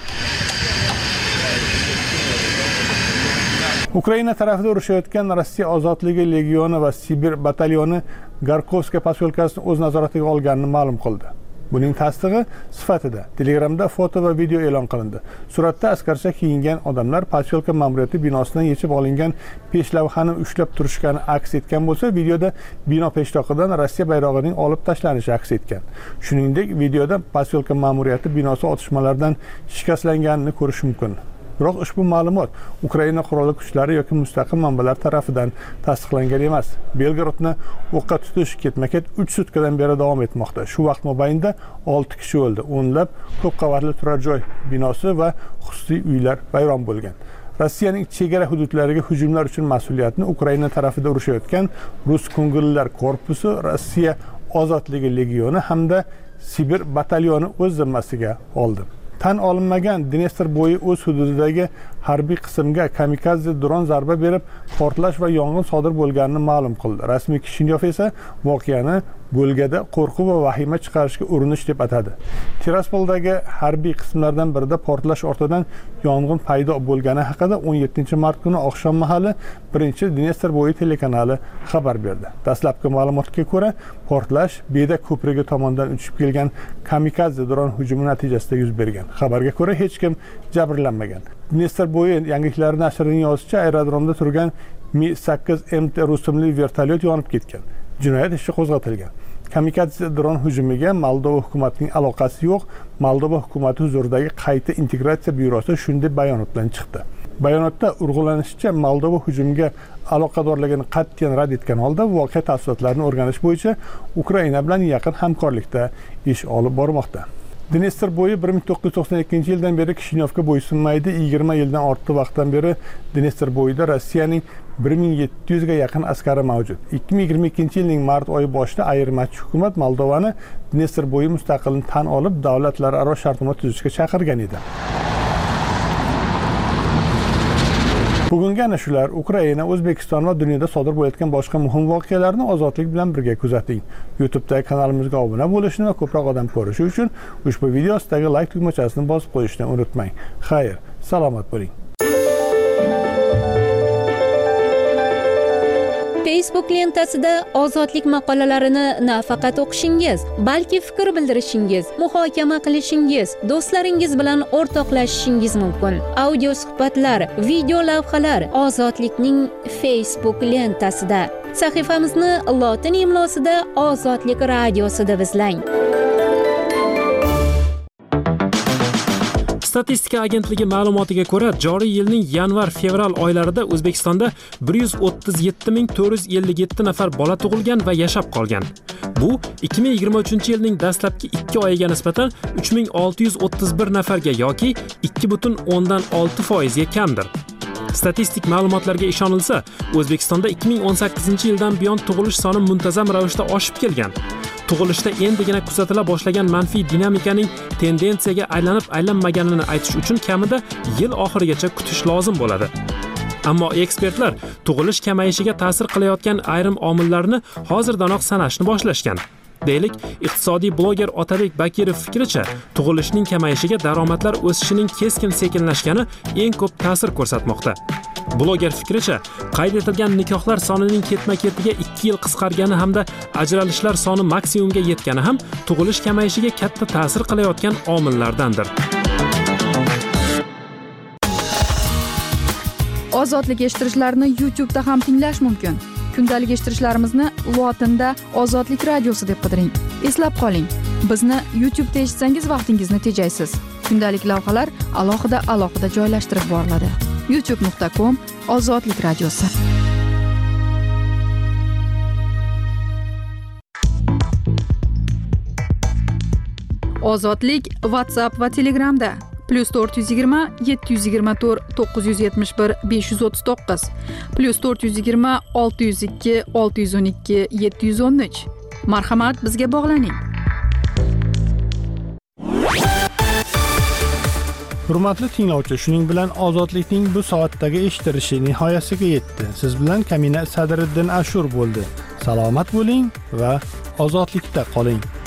Ukraina tarafida urushayotgan Rossiya ozodligi legioni va Sibir batalyoni Garkovskiy posyolkasini o'z nazoratiga olganini ma'lum qildi. Buning tasdig'i sifatida Telegramda foto va video e'lon qilindi. Suratda askarcha kiyingan odamlar posyolka ma'muriyati binosidan yechib olingan peshlavhani ushlab turishgani aks etgan bo'lsa, videoda bino peshtoqidan Rossiya bayrog'ining olib tashlanishi aks etgan. Shuningdek, videoda posyolka ma'muriyati binosi otishmalardan shikastlanganini ko'rish mumkin. Biroq ushbu ma'lumot Ukraina qurolli kuchlari yoki mustaqil manbalar tarafidan tasdiqlangan emas. Belgorodni o'qqa tutish ketma-ket 3 sutkadan beri davom etmoqda. Shu vaqt mobaynida 6 kishi o'ldi. O'nlab ko'p qavatli turar joy binosi va xususiy uylar vayron bo'lgan. Rossiyaning chegara hududlariga hujumlar uchun mas'uliyatni Ukraina tarafida urushayotgan Rus ko'ngillilar korpusi, Rossiya ozodligi legioni hamda Sibir batalyoni o'z zimmasiga oldi. Tan olinmagan Dnestr bo'yi o'z hududidagi harbiy qismga kamikadze dron zarba berib, portlash va yong'in sodir bo'lganini ma'lum qildi. Rasmiy Kishinyov esa voqeani bo'lgada qo'rquv va vahima chiqarishga urinish deb atadi. Tiraspoldagi harbiy qismlardan birida portlash ortidan yong'in paydo bo'lgani haqida 17-mart kuni oqshom mahali 1-Dnestr bo'yi telekanali xabar berdi. Dastlabki ma'lumotga ko'ra, portlash Beda ko'prigi tomonidan uchib kelgan kamikadze dron hujumi natijasida yuz bergan. Xabarga ko'ra hech kim jabrlanmagan. Dnestr bo'yi yangiliklari nashrining yozishicha, aerodromda turgan Mi-8MT rusumli vertolyot yonib ketgan. Jinoyat ishi qo'zg'atilgan. Kamikadze dron hujumiga Moldova hukumatining aloqasi yo'q. Moldova hukumati huzuridagi qayta integratsiya byurosi shunday bayonot bilan chiqdi. Bayonotda urg'ulanishicha, Moldova hujumiga aloqadorligini qat'iyan rad etgan holda voqea tafsilotlarini o'rganish bo'yicha Ukraina bilan yaqin hamkorlikda ish olib bormoqda. Dnestr bo'yi 1992-yildan beri Kishinyovga bo'ysunmaydi. 20 yildan ortiq vaqtdan beri Dnestr bo'yida Rossiyaning 1700 ga yaqin askari mavjud. 2022-yilning mart oyi boshida ayirmachi hukumat Moldovani Dnestr bo'yi mustaqilligini tan olib, davlatlararo shartnoma tuzishga chaqirgan edi. Bugungi ana shular Ukraina, O'zbekiston va dunyoda sodir bo'layotgan boshqa muhim voqealarni ozodlik bilan birga kuzating. YouTube'dagi kanalimizga obuna bo'lishni va ko'proq odam ko'rishi uchun ushbu video ostidagi like tugmachasini bosib qo'yishni unutmang. Xayr, salomat bo'ling. Facebook lentasida ozodlik maqolalarini nafaqat o'qishingiz, balki fikr bildirishingiz, muhokama qilishingiz, do'stlaringiz bilan o'rtoqlashishingiz mumkin. Audio suhbatlar, video lavhalar Ozodlikning Facebook lentasida. Sahifamizni lotin imlosida Ozodlik radiosi deb izlang. Statistika agentligi ma'lumotiga ko'ra, joriy yilning yanvar-fevral oylarida O'zbekistonda 137.457 nafar bola tug'ilgan va yashab qolgan. Bu 2023-yilning dastlabki 2 oyiga nisbatan 3631 nafarga yoki 2,6% kamdir. Statistik ma'lumotlarga ishonilsa, O'zbekistonda 2018-yildan buyon tug'ilish soni muntazam ravishda oshib kelgan. Tug'ilishda endigina kuzatila boshlagan manfiy dinamikaning tendensiyaga aylanib-aylanmaganini aytish uchun kamida yil oxirigacha kutish lozim bo'ladi. Ammo ekspertlar tug'ilish kamayishiga ta'sir qilayotgan ayrim omillarni hozirdanoq sanashni boshlashgan. Deylik, iqtisodiy bloger Otabek Bakirov fikricha, tug'ilishning kamayishiga daromadlar o'sishining keskin sekinlashgani eng ko'p ta'sir ko'rsatmoqda. Bloger fikricha, qayd etilgan nikohlar sonining ketma-ketiga 2 yil qisqargani hamda ajralishlar soni maksimumga yetgani ham tug'ilish kamayishiga katta ta'sir qilayotgan omillardandir. Ozodlik eshittirishlarni YouTube'da ham tinglash mumkin. Kundalik eshittirishlarimizni lotinda Ozodlik radiosi deb qidiring. Eslab qoling, bizni YouTube'da eshitsangiz vaqtingizni tejaysiz. Kundalik lavhalar alohida joylashtirib boriladi. youtube.com Ozodlik radiosi. Ozodlik WhatsApp va Telegramda +420 724 971 539 +420 602 612 713. Marhamat, bizga bog'laning. Hurmatli tinglovchi, shuning bilan Ozodlikning bu soatdagi eshittirishi nihoyasiga yetdi. Siz bilan Kamina Sadriddin Ashur bo'ldi. Salomat bo'ling va ozodlikda qoling.